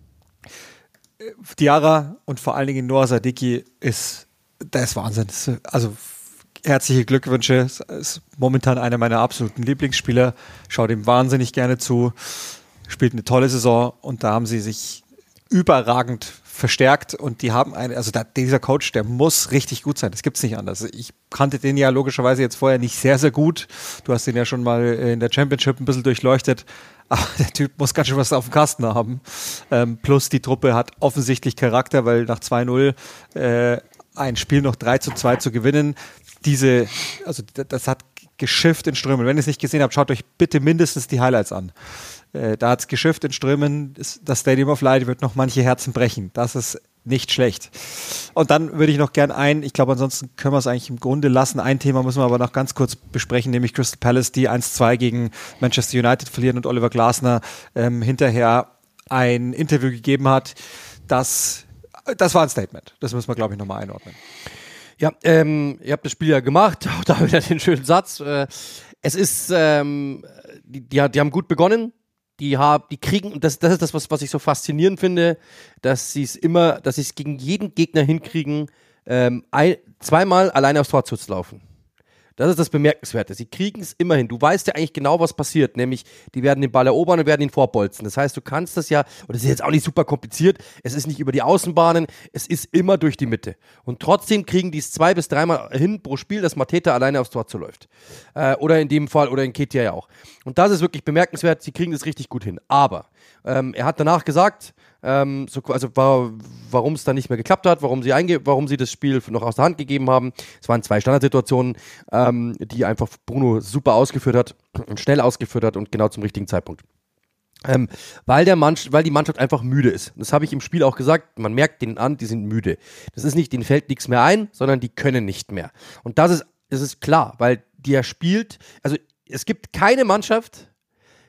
Diarra und vor allen Dingen Noah Sadiki ist, das ist Wahnsinn. Das ist, also herzliche Glückwünsche. Ist, ist momentan einer meiner absoluten Lieblingsspieler. Schaut ihm wahnsinnig gerne zu. Spielt eine tolle Saison und da haben sie sich überragend verstärkt und die haben eine, also da, dieser Coach, der muss richtig gut sein. Das gibt's nicht anders. Ich kannte den ja logischerweise jetzt vorher nicht sehr, sehr gut. Du hast den ja schon mal in der Championship ein bisschen durchleuchtet. Aber der Typ muss ganz schön was auf dem Kasten haben. Ähm, plus die Truppe hat offensichtlich Charakter, weil nach zwei null äh, ein Spiel noch drei zu zwei zu gewinnen. Diese, also das hat geschifft in Strömen. Wenn ihr es nicht gesehen habt, schaut euch bitte mindestens die Highlights an. Äh, da hat es geschifft in Strömen. Das Stadium of Light wird noch manche Herzen brechen. Das ist nicht schlecht. Und dann würde ich noch gern ein, ich glaube, ansonsten können wir es eigentlich im Grunde lassen. Ein Thema müssen wir aber noch ganz kurz besprechen, nämlich Crystal Palace, die eins zwei gegen Manchester United verlieren und Oliver Glasner ähm, hinterher ein Interview gegeben hat. Das, das war ein Statement. Das müssen wir, glaube ich, nochmal einordnen. Ja, ähm, ihr habt das Spiel ja gemacht, auch da wieder den schönen Satz. Äh, es ist, ähm, die, die, die haben gut begonnen. Die haben, die kriegen, und das, das ist das, was, was ich so faszinierend finde, dass sie es immer, dass sie es gegen jeden Gegner hinkriegen, ähm, ein, zweimal alleine aufs Tor zu laufen. Das ist das Bemerkenswerte. Sie kriegen es immer hin. Du weißt ja eigentlich genau, was passiert. Nämlich, die werden den Ball erobern und werden ihn vorbolzen. Das heißt, du kannst das ja, und das ist jetzt auch nicht super kompliziert, es ist nicht über die Außenbahnen, es ist immer durch die Mitte. Und trotzdem kriegen die es zwei bis dreimal hin pro Spiel, dass Mateta alleine aufs Tor zu läuft. Äh, oder in dem Fall, oder in Ketia ja auch. Und das ist wirklich bemerkenswert. Sie kriegen das richtig gut hin. Aber ähm, er hat danach gesagt, Ähm, so, also war, warum es dann nicht mehr geklappt hat, warum sie, einge- warum sie das Spiel noch aus der Hand gegeben haben. Es waren zwei Standardsituationen, ähm, die einfach Bruno super ausgeführt hat und schnell ausgeführt hat und genau zum richtigen Zeitpunkt. Ähm, weil, der Mann, weil die Mannschaft einfach müde ist. Das habe ich im Spiel auch gesagt, man merkt denen an, die sind müde. Das ist nicht, denen fällt nichts mehr ein, sondern die können nicht mehr. Und das ist, das ist klar, weil der spielt, also es gibt keine Mannschaft,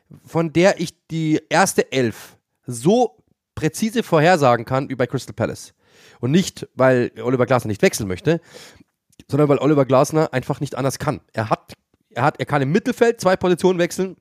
von der ich die erste Elf so präzise vorhersagen kann wie bei Crystal Palace. Und nicht, weil Oliver Glasner nicht wechseln möchte, sondern weil Oliver Glasner einfach nicht anders kann. Er hat, er hat, er kann im Mittelfeld zwei Positionen wechseln.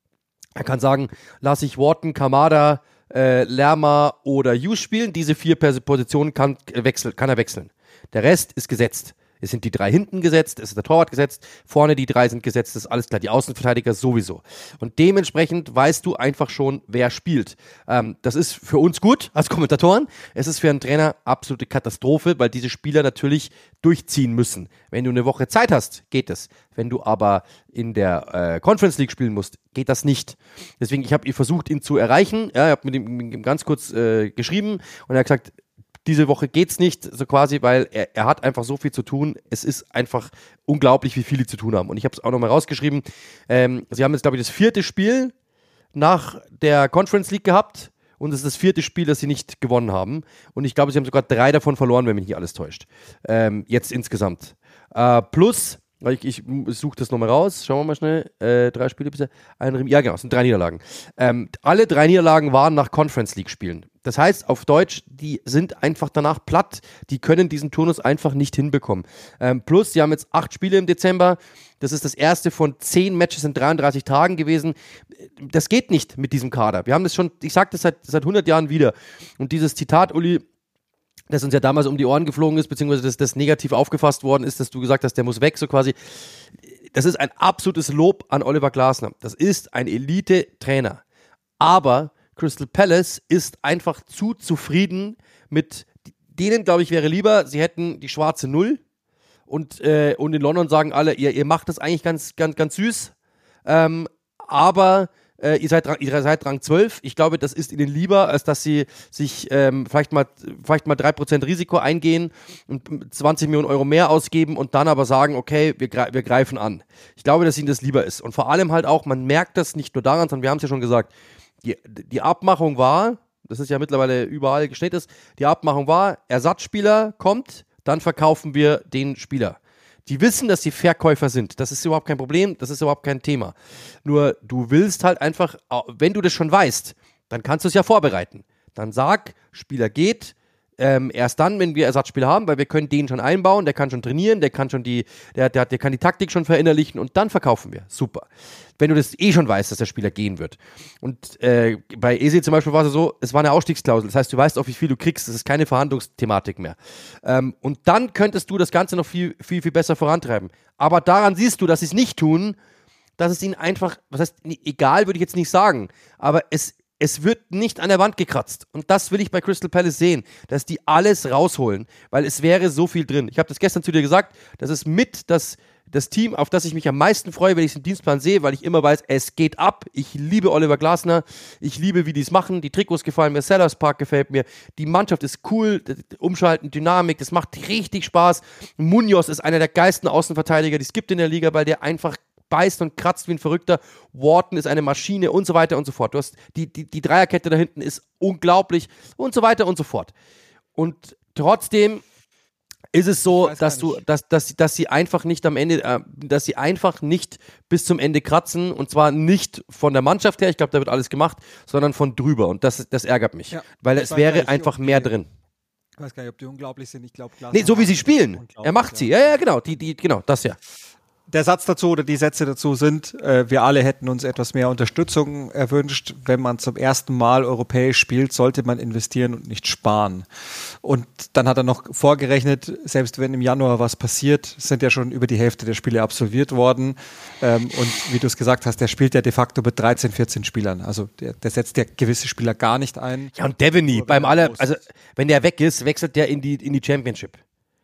Er kann sagen, lasse ich Wharton, Kamada, äh, Lerma oder Hughes spielen. Diese vier Positionen kann, äh, wechsel, kann er wechseln. Der Rest ist gesetzt. Es sind die drei hinten gesetzt, es ist der Torwart gesetzt, vorne die drei sind gesetzt, das ist alles klar, die Außenverteidiger sowieso. Und dementsprechend weißt du einfach schon, wer spielt. Ähm, das ist für uns gut als Kommentatoren, es ist für einen Trainer absolute Katastrophe, weil diese Spieler natürlich durchziehen müssen. Wenn du eine Woche Zeit hast, geht es. Wenn du aber in der äh, Conference League spielen musst, geht das nicht. Deswegen, ich habe versucht, ihn zu erreichen, ja, ich habe mit ihm, mit ihm ganz kurz äh, geschrieben und er hat gesagt, diese Woche geht's nicht, so quasi, weil er, er hat einfach so viel zu tun. Es ist einfach unglaublich, wie viele zu tun haben. Und ich habe es auch nochmal rausgeschrieben. Ähm, sie haben jetzt, glaube ich, das vierte Spiel nach der Conference League gehabt. Und es ist das vierte Spiel, das sie nicht gewonnen haben. Und ich glaube, sie haben sogar drei davon verloren, wenn mich nicht alles täuscht. Ähm, jetzt insgesamt. Äh, plus, ich, ich suche das nochmal raus. Schauen wir mal schnell. Äh, drei Spiele bisher. Ein Remis. Ja, genau, es sind drei Niederlagen. Ähm, alle drei Niederlagen waren nach Conference League Spielen. Das heißt, auf Deutsch, die sind einfach danach platt. Die können diesen Turnus einfach nicht hinbekommen. Ähm, plus, sie haben jetzt acht Spiele im Dezember. Das ist das erste von zehn Matches in dreiunddreißig Tagen gewesen. Das geht nicht mit diesem Kader. Wir haben das schon, ich sage das seit, seit hundert Jahren wieder. Und dieses Zitat, Uli, das uns ja damals um die Ohren geflogen ist, beziehungsweise das, das negativ aufgefasst worden ist, dass du gesagt hast, der muss weg, so quasi. Das ist ein absolutes Lob an Oliver Glasner. Das ist ein Elite-Trainer. Aber Crystal Palace ist einfach zu zufrieden mit denen, glaube ich, wäre lieber, sie hätten die schwarze Null und, äh, und in London sagen alle, ihr, ihr macht das eigentlich ganz, ganz, ganz süß, ähm, aber äh, ihr, seid, ihr seid Rang zwölf. Ich glaube, das ist ihnen lieber, als dass sie sich ähm, vielleicht mal vielleicht mal drei Prozent Risiko eingehen und zwanzig Millionen Euro mehr ausgeben und dann aber sagen, okay, wir, gre- wir greifen an. Ich glaube, dass ihnen das lieber ist. Und vor allem halt auch, man merkt das nicht nur daran, sondern wir haben es ja schon gesagt, Die, die Abmachung war, das ist ja mittlerweile überall geschnitten ist, die Abmachung war, Ersatzspieler kommt, dann verkaufen wir den Spieler. Die wissen, dass sie Verkäufer sind. Das ist überhaupt kein Problem, das ist überhaupt kein Thema. Nur du willst halt einfach, wenn du das schon weißt, dann kannst du es ja vorbereiten. Dann sag, Spieler geht, Ähm, erst dann, wenn wir Ersatzspieler haben, weil wir können den schon einbauen, der kann schon trainieren, der kann schon die, der, der, der kann die Taktik schon verinnerlichen und dann verkaufen wir. Super. Wenn du das eh schon weißt, dass der Spieler gehen wird. Und äh, bei Eze zum Beispiel war es so, es war eine Ausstiegsklausel. Das heißt, du weißt auch, wie viel du kriegst. Das ist keine Verhandlungsthematik mehr. Ähm, und dann könntest du das Ganze noch viel, viel, viel besser vorantreiben. Aber daran siehst du, dass sie es nicht tun, dass es ihnen einfach, was heißt, egal würde ich jetzt nicht sagen, aber es Es wird nicht an der Wand gekratzt. Und das will ich bei Crystal Palace sehen, dass die alles rausholen, weil es wäre so viel drin. Ich habe das gestern zu dir gesagt, das ist mit das, das Team, auf das ich mich am meisten freue, wenn ich es im Dienstplan sehe, weil ich immer weiß, es geht ab. Ich liebe Oliver Glasner, ich liebe, wie die es machen. Die Trikots gefallen mir, Sellers Park gefällt mir, die Mannschaft ist cool, Umschalten, Dynamik, das macht richtig Spaß. Munoz ist einer der geilsten Außenverteidiger, die es gibt in der Liga, weil der einfach beißt und kratzt wie ein Verrückter. Wharton ist eine Maschine und so weiter und so fort. Du hast die, die, die Dreierkette da hinten ist unglaublich und so weiter und so fort. Und trotzdem ist es so, dass du, dass, dass, dass sie einfach nicht am Ende, äh, dass sie einfach nicht bis zum Ende kratzen und zwar nicht von der Mannschaft her, ich glaube, da wird alles gemacht, sondern von drüber und das, das ärgert mich, ja, weil es wäre nicht, einfach mehr die, drin. Ich weiß gar nicht, ob die unglaublich sind, ich glaube, nee, so wie sie spielen, er macht sie, ja, ja, genau, die, die, genau, das ja. Der Satz dazu oder die Sätze dazu sind, äh, wir alle hätten uns etwas mehr Unterstützung erwünscht. Wenn man zum ersten Mal europäisch spielt, sollte man investieren und nicht sparen. Und dann hat er noch vorgerechnet, selbst wenn im Januar was passiert, sind ja schon über die Hälfte der Spiele absolviert worden. Ähm, und wie du es gesagt hast, der spielt ja de facto mit dreizehn, vierzehn Spielern. Also der, der setzt ja gewisse Spieler gar nicht ein. Ja, und Devaney, beim aller, also wenn der weg ist, wechselt der in die, in die Championship.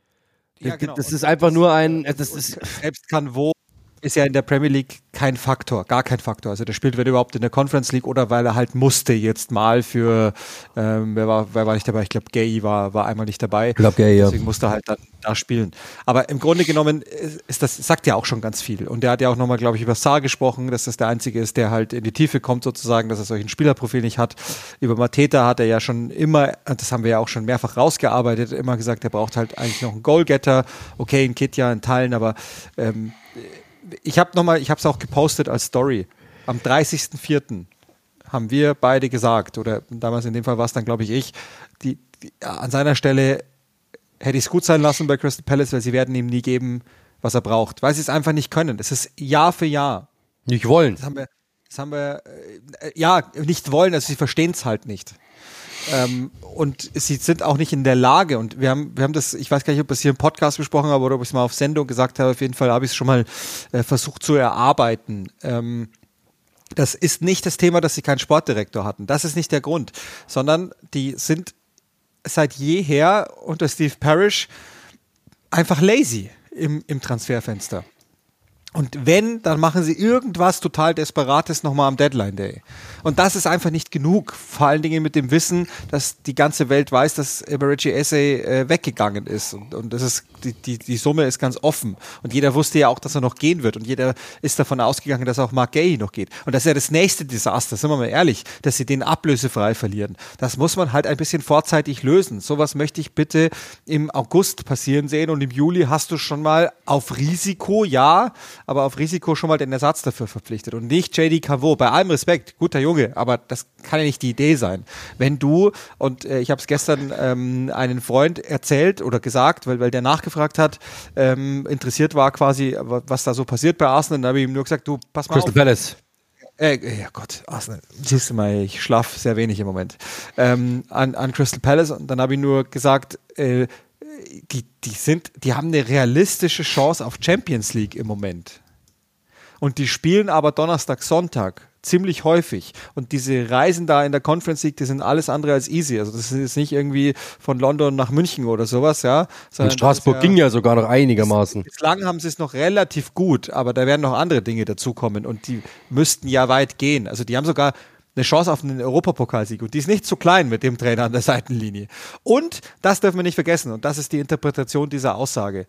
Ja, genau. Das ist einfach nur ein, das ist selbst kann wo ist ja in der Premier League kein Faktor, gar kein Faktor. Also der spielt, wenn überhaupt, in der Conference League oder weil er halt musste jetzt mal für, ähm, wer war, wer war nicht dabei? Ich glaube, Gay war, war einmal nicht dabei. Ich glaube, Gay, ja. Deswegen musste er halt dann da spielen. Aber im Grunde genommen ist das, sagt ja auch schon ganz viel. Und der hat ja auch nochmal, glaube ich, über Sarr gesprochen, dass das der Einzige ist, der halt in die Tiefe kommt sozusagen, dass er solchen Spielerprofil nicht hat. Über Mateta hat er ja schon immer, das haben wir ja auch schon mehrfach rausgearbeitet, immer gesagt, er braucht halt eigentlich noch einen Goalgetter. Okay, in Kitja, in Teilen, aber ähm, ich habe nochmal, ich habe es auch gepostet als Story. am dreißigsten vierten haben wir beide gesagt, oder damals in dem Fall war es dann, glaube ich, ich, die, die, an seiner Stelle hätte ich es gut sein lassen bei Crystal Palace, weil sie werden ihm nie geben, was er braucht, weil sie es einfach nicht können. Es ist Jahr für Jahr. Nicht wollen. Das haben wir, das haben wir äh, ja, nicht wollen, also sie verstehen es halt nicht. Ähm, und sie sind auch nicht in der Lage, und wir haben, wir haben das, ich weiß gar nicht, ob ich es hier im Podcast besprochen habe oder ob ich es mal auf Sendung gesagt habe, auf jeden Fall habe ich es schon mal äh, versucht zu erarbeiten. Ähm, das ist nicht das Thema, dass sie keinen Sportdirektor hatten. Das ist nicht der Grund, sondern die sind seit jeher unter Steve Parish einfach lazy im, im Transferfenster. Und wenn, dann machen sie irgendwas total Desperates nochmal am Deadline Day. Und das ist einfach nicht genug. Vor allen Dingen mit dem Wissen, dass die ganze Welt weiß, dass Eberechi Eze äh, weggegangen ist. Und, und das ist, die, die, die Summe ist ganz offen. Und jeder wusste ja auch, dass er noch gehen wird. Und jeder ist davon ausgegangen, dass auch Mark Gay noch geht. Und das ist ja das nächste Desaster, sind wir mal ehrlich, dass sie den ablösefrei verlieren. Das muss man halt ein bisschen vorzeitig lösen. Sowas möchte ich bitte im August passieren sehen. Und im Juli hast du schon mal auf Risiko, ja, aber auf Risiko schon mal den Ersatz dafür verpflichtet und nicht J D Cavo. Bei allem Respekt, guter Junge, aber das kann ja nicht die Idee sein. Wenn du, und äh, ich habe es gestern ähm, einen Freund erzählt oder gesagt, weil, weil der nachgefragt hat, ähm, interessiert war quasi, was da so passiert bei Arsenal, dann habe ich ihm nur gesagt, du, pass mal Crystal auf. Palace. Äh, ja Gott, Arsenal, siehst du mal, ich schlafe sehr wenig im Moment. Ähm, an, an Crystal Palace, und dann habe ich nur gesagt, äh, Die, die sind, die haben eine realistische Chance auf Champions League im Moment. Und die spielen aber Donnerstag, Sonntag ziemlich häufig. Und diese Reisen da in der Conference League, die sind alles andere als easy. Also das ist jetzt nicht irgendwie von London nach München oder sowas, ja. In Straßburg ja, ging ja sogar noch einigermaßen. Bislang haben sie es noch relativ gut, aber da werden noch andere Dinge dazukommen und die müssten ja weit gehen. Also die haben sogar eine Chance auf einen Europapokalsieg und die ist nicht zu klein mit dem Trainer an der Seitenlinie. Und das dürfen wir nicht vergessen und das ist die Interpretation dieser Aussage.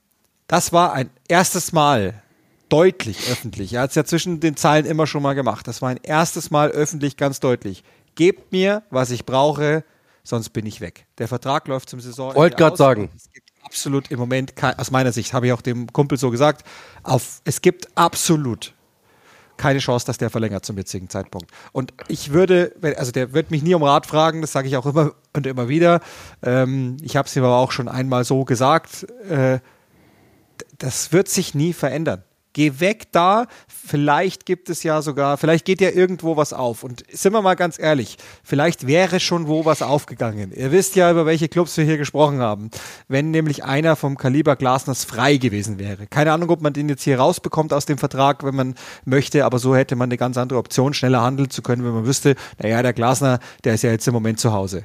Das war ein erstes Mal deutlich öffentlich. Er hat es ja zwischen den Zeilen immer schon mal gemacht. Das war ein erstes Mal öffentlich ganz deutlich. Gebt mir, was ich brauche, sonst bin ich weg. Der Vertrag läuft zum Saison. Wollte gerade sagen. Es gibt absolut im Moment, kein, aus meiner Sicht, habe ich auch dem Kumpel so gesagt, auf, es gibt absolut keine Chance, dass der verlängert zum jetzigen Zeitpunkt. Und ich würde, also der wird mich nie um Rat fragen, das sage ich auch immer und immer wieder. Ähm, ich habe es ihm aber auch schon einmal so gesagt, äh, das wird sich nie verändern. Geh weg da, vielleicht gibt es ja sogar, vielleicht geht ja irgendwo was auf. Und sind wir mal ganz ehrlich, vielleicht wäre schon wo was aufgegangen. Ihr wisst ja, über welche Clubs wir hier gesprochen haben. Wenn nämlich einer vom Kaliber Glasners frei gewesen wäre. Keine Ahnung, ob man den jetzt hier rausbekommt aus dem Vertrag, wenn man möchte, aber so hätte man eine ganz andere Option, schneller handeln zu können, wenn man wüsste, naja, der Glasner, der ist ja jetzt im Moment zu Hause.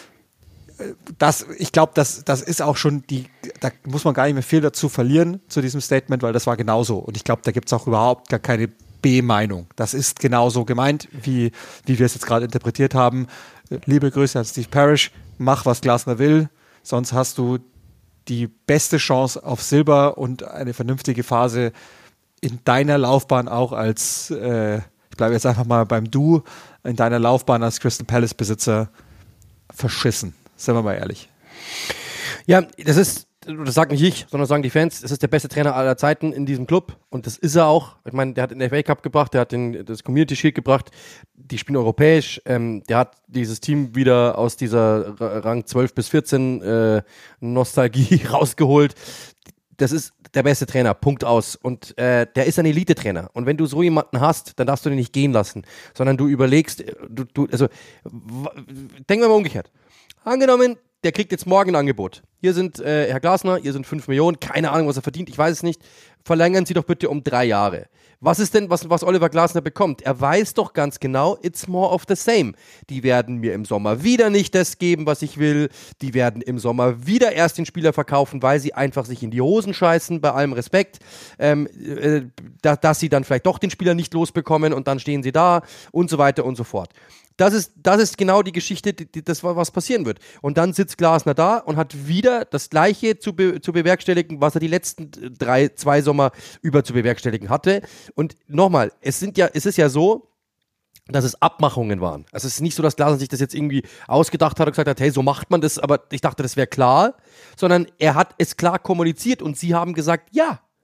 Das, ich glaube, das, das ist auch schon die, da muss man gar nicht mehr viel dazu verlieren zu diesem Statement, weil das war genauso. Und ich glaube, da gibt es auch überhaupt gar keine B-Meinung. Das ist genauso gemeint, wie, wie wir es jetzt gerade interpretiert haben. Liebe Grüße an Steve Parish, mach, was Glasner will, sonst hast du die beste Chance auf Silber und eine vernünftige Phase in deiner Laufbahn auch als, äh, ich bleibe jetzt einfach mal beim Du, in deiner Laufbahn als Crystal Palace-Besitzer verschissen. Seien wir mal ehrlich. Ja, das ist, das sagt nicht ich, sondern sagen die Fans, das ist der beste Trainer aller Zeiten in diesem Club und das ist er auch. Ich meine, der hat den F A Cup gebracht, der hat den, das Community Shield gebracht, die spielen europäisch, ähm, der hat dieses Team wieder aus dieser Rang zwölf bis vierzehn äh, Nostalgie rausgeholt. Das ist der beste Trainer, Punkt aus. Und äh, der ist ein Elite-Trainer. Und wenn du so jemanden hast, dann darfst du den nicht gehen lassen, sondern du überlegst, du, du, also w- denken wir mal umgekehrt. Angenommen, der kriegt jetzt morgen ein Angebot. Hier sind, äh, Herr Glasner, hier sind fünf Millionen, keine Ahnung, was er verdient, ich weiß es nicht. Verlängern Sie doch bitte um drei Jahre. Was ist denn, was, was Oliver Glasner bekommt? Er weiß doch ganz genau, it's more of the same. Die werden mir im Sommer wieder nicht das geben, was ich will. Die werden im Sommer wieder erst den Spieler verkaufen, weil sie einfach sich in die Hosen scheißen, bei allem Respekt. Ähm, äh, da, dass sie dann vielleicht doch den Spieler nicht losbekommen und dann stehen sie da und so weiter und so fort. Das ist, das ist genau die Geschichte, die, die, das was passieren wird. Und dann sitzt Glasner da und hat wieder das Gleiche zu, be, zu bewerkstelligen, was er die letzten drei, zwei Sommer über zu bewerkstelligen hatte. Und nochmal, es sind ja, es ist ja so, dass es Abmachungen waren. Also es ist nicht so, dass Glasner sich das jetzt irgendwie ausgedacht hat und gesagt hat, hey, so macht man das, aber ich dachte, das wäre klar, sondern er hat es klar kommuniziert und sie haben gesagt, ja,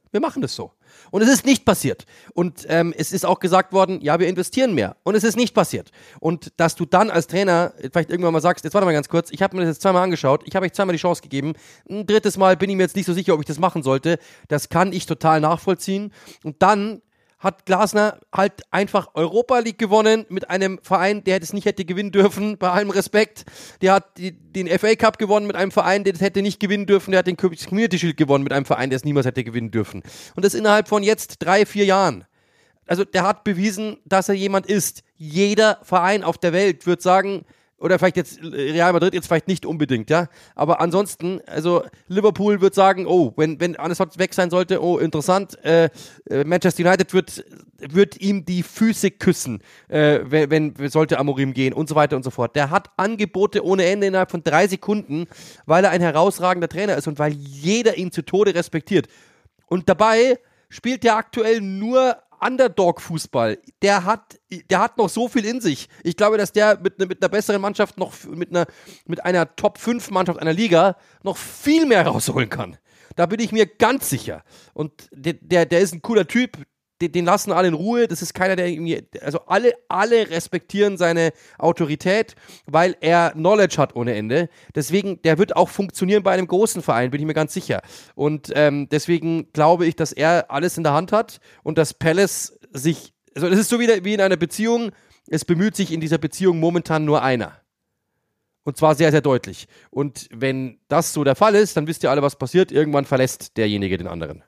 Wir machen das so. Und es ist nicht passiert. Und ähm, es ist auch gesagt worden, ja, wir investieren mehr. Und es ist nicht passiert. Und dass du dann als Trainer vielleicht irgendwann mal sagst, jetzt warte mal ganz kurz, ich habe mir das jetzt zweimal angeschaut, ich habe euch zweimal die Chance gegeben, ein drittes Mal bin ich mir jetzt nicht so sicher, ob ich das machen sollte. Das kann ich total nachvollziehen. Und dann hat Glasner halt einfach Europa League gewonnen mit einem Verein, der es nicht hätte gewinnen dürfen, bei allem Respekt. Der hat die, den F A Cup gewonnen mit einem Verein, der das hätte nicht gewinnen dürfen. Der hat den Community Shield gewonnen mit einem Verein, der es niemals hätte gewinnen dürfen. Und das innerhalb von jetzt drei, vier Jahren. Also der hat bewiesen, dass er jemand ist. Jeder Verein auf der Welt wird sagen, oder vielleicht jetzt Real Madrid jetzt vielleicht nicht unbedingt, ja. Aber ansonsten, also Liverpool wird sagen, oh, wenn, wenn Arne Slot weg sein sollte, oh, interessant, äh, Manchester United wird, wird ihm die Füße küssen, äh, wenn, wenn sollte Amorim gehen und so weiter und so fort. Der hat Angebote ohne Ende innerhalb von drei Sekunden, weil er ein herausragender Trainer ist und weil jeder ihn zu Tode respektiert. Und dabei spielt er aktuell nur Underdog-Fußball, der hat, der hat noch so viel in sich. Ich glaube, dass der mit, ne, mit einer besseren Mannschaft, noch mit einer, mit einer Top fünf Mannschaft einer Liga noch viel mehr rausholen kann. Da bin ich mir ganz sicher. Und der, der, der ist ein cooler Typ, den, den lassen alle in Ruhe. Das ist keiner, der irgendwie, also alle, alle respektieren seine Autorität, weil er Knowledge hat ohne Ende. Deswegen, der wird auch funktionieren bei einem großen Verein, bin ich mir ganz sicher. Und ähm, deswegen glaube ich, dass er alles in der Hand hat und dass Palace sich, also es ist so wie, wie in einer Beziehung, es bemüht sich in dieser Beziehung momentan nur einer. Und zwar sehr, sehr deutlich. Und wenn das so der Fall ist, dann wisst ihr alle, was passiert. Irgendwann verlässt derjenige den anderen.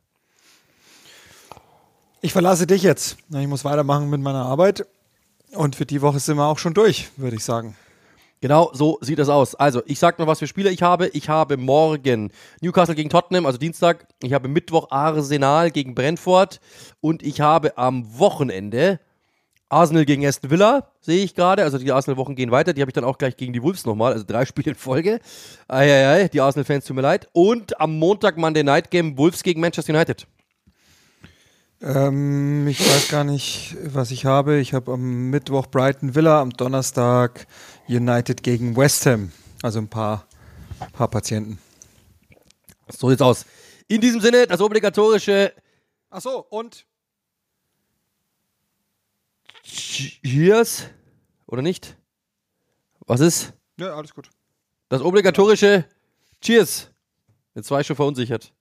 Ich verlasse dich jetzt. Ich muss weitermachen mit meiner Arbeit. Und für die Woche sind wir auch schon durch, würde ich sagen. Genau, so sieht das aus. Also, ich sag noch, was für Spiele ich habe. Ich habe morgen Newcastle gegen Tottenham, also Dienstag. Ich habe Mittwoch Arsenal gegen Brentford. Und ich habe am Wochenende Arsenal gegen Aston Villa, sehe ich gerade. Also die Arsenal-Wochen gehen weiter. Die habe ich dann auch gleich gegen die Wolves nochmal. Also drei Spiele in Folge. Eieiei, die Arsenal-Fans, tut mir leid. Und am Montag Monday Night Game Wolves gegen Manchester United. Ähm, ich weiß gar nicht, was ich habe. Ich habe am Mittwoch Brighton Villa, am Donnerstag United gegen West Ham. Also ein paar, paar Patienten. So sieht's aus. In diesem Sinne, das obligatorische Ach so, und? Cheers. Oder nicht? Was ist? Ja, alles gut. Das obligatorische Cheers. Jetzt war ich schon verunsichert.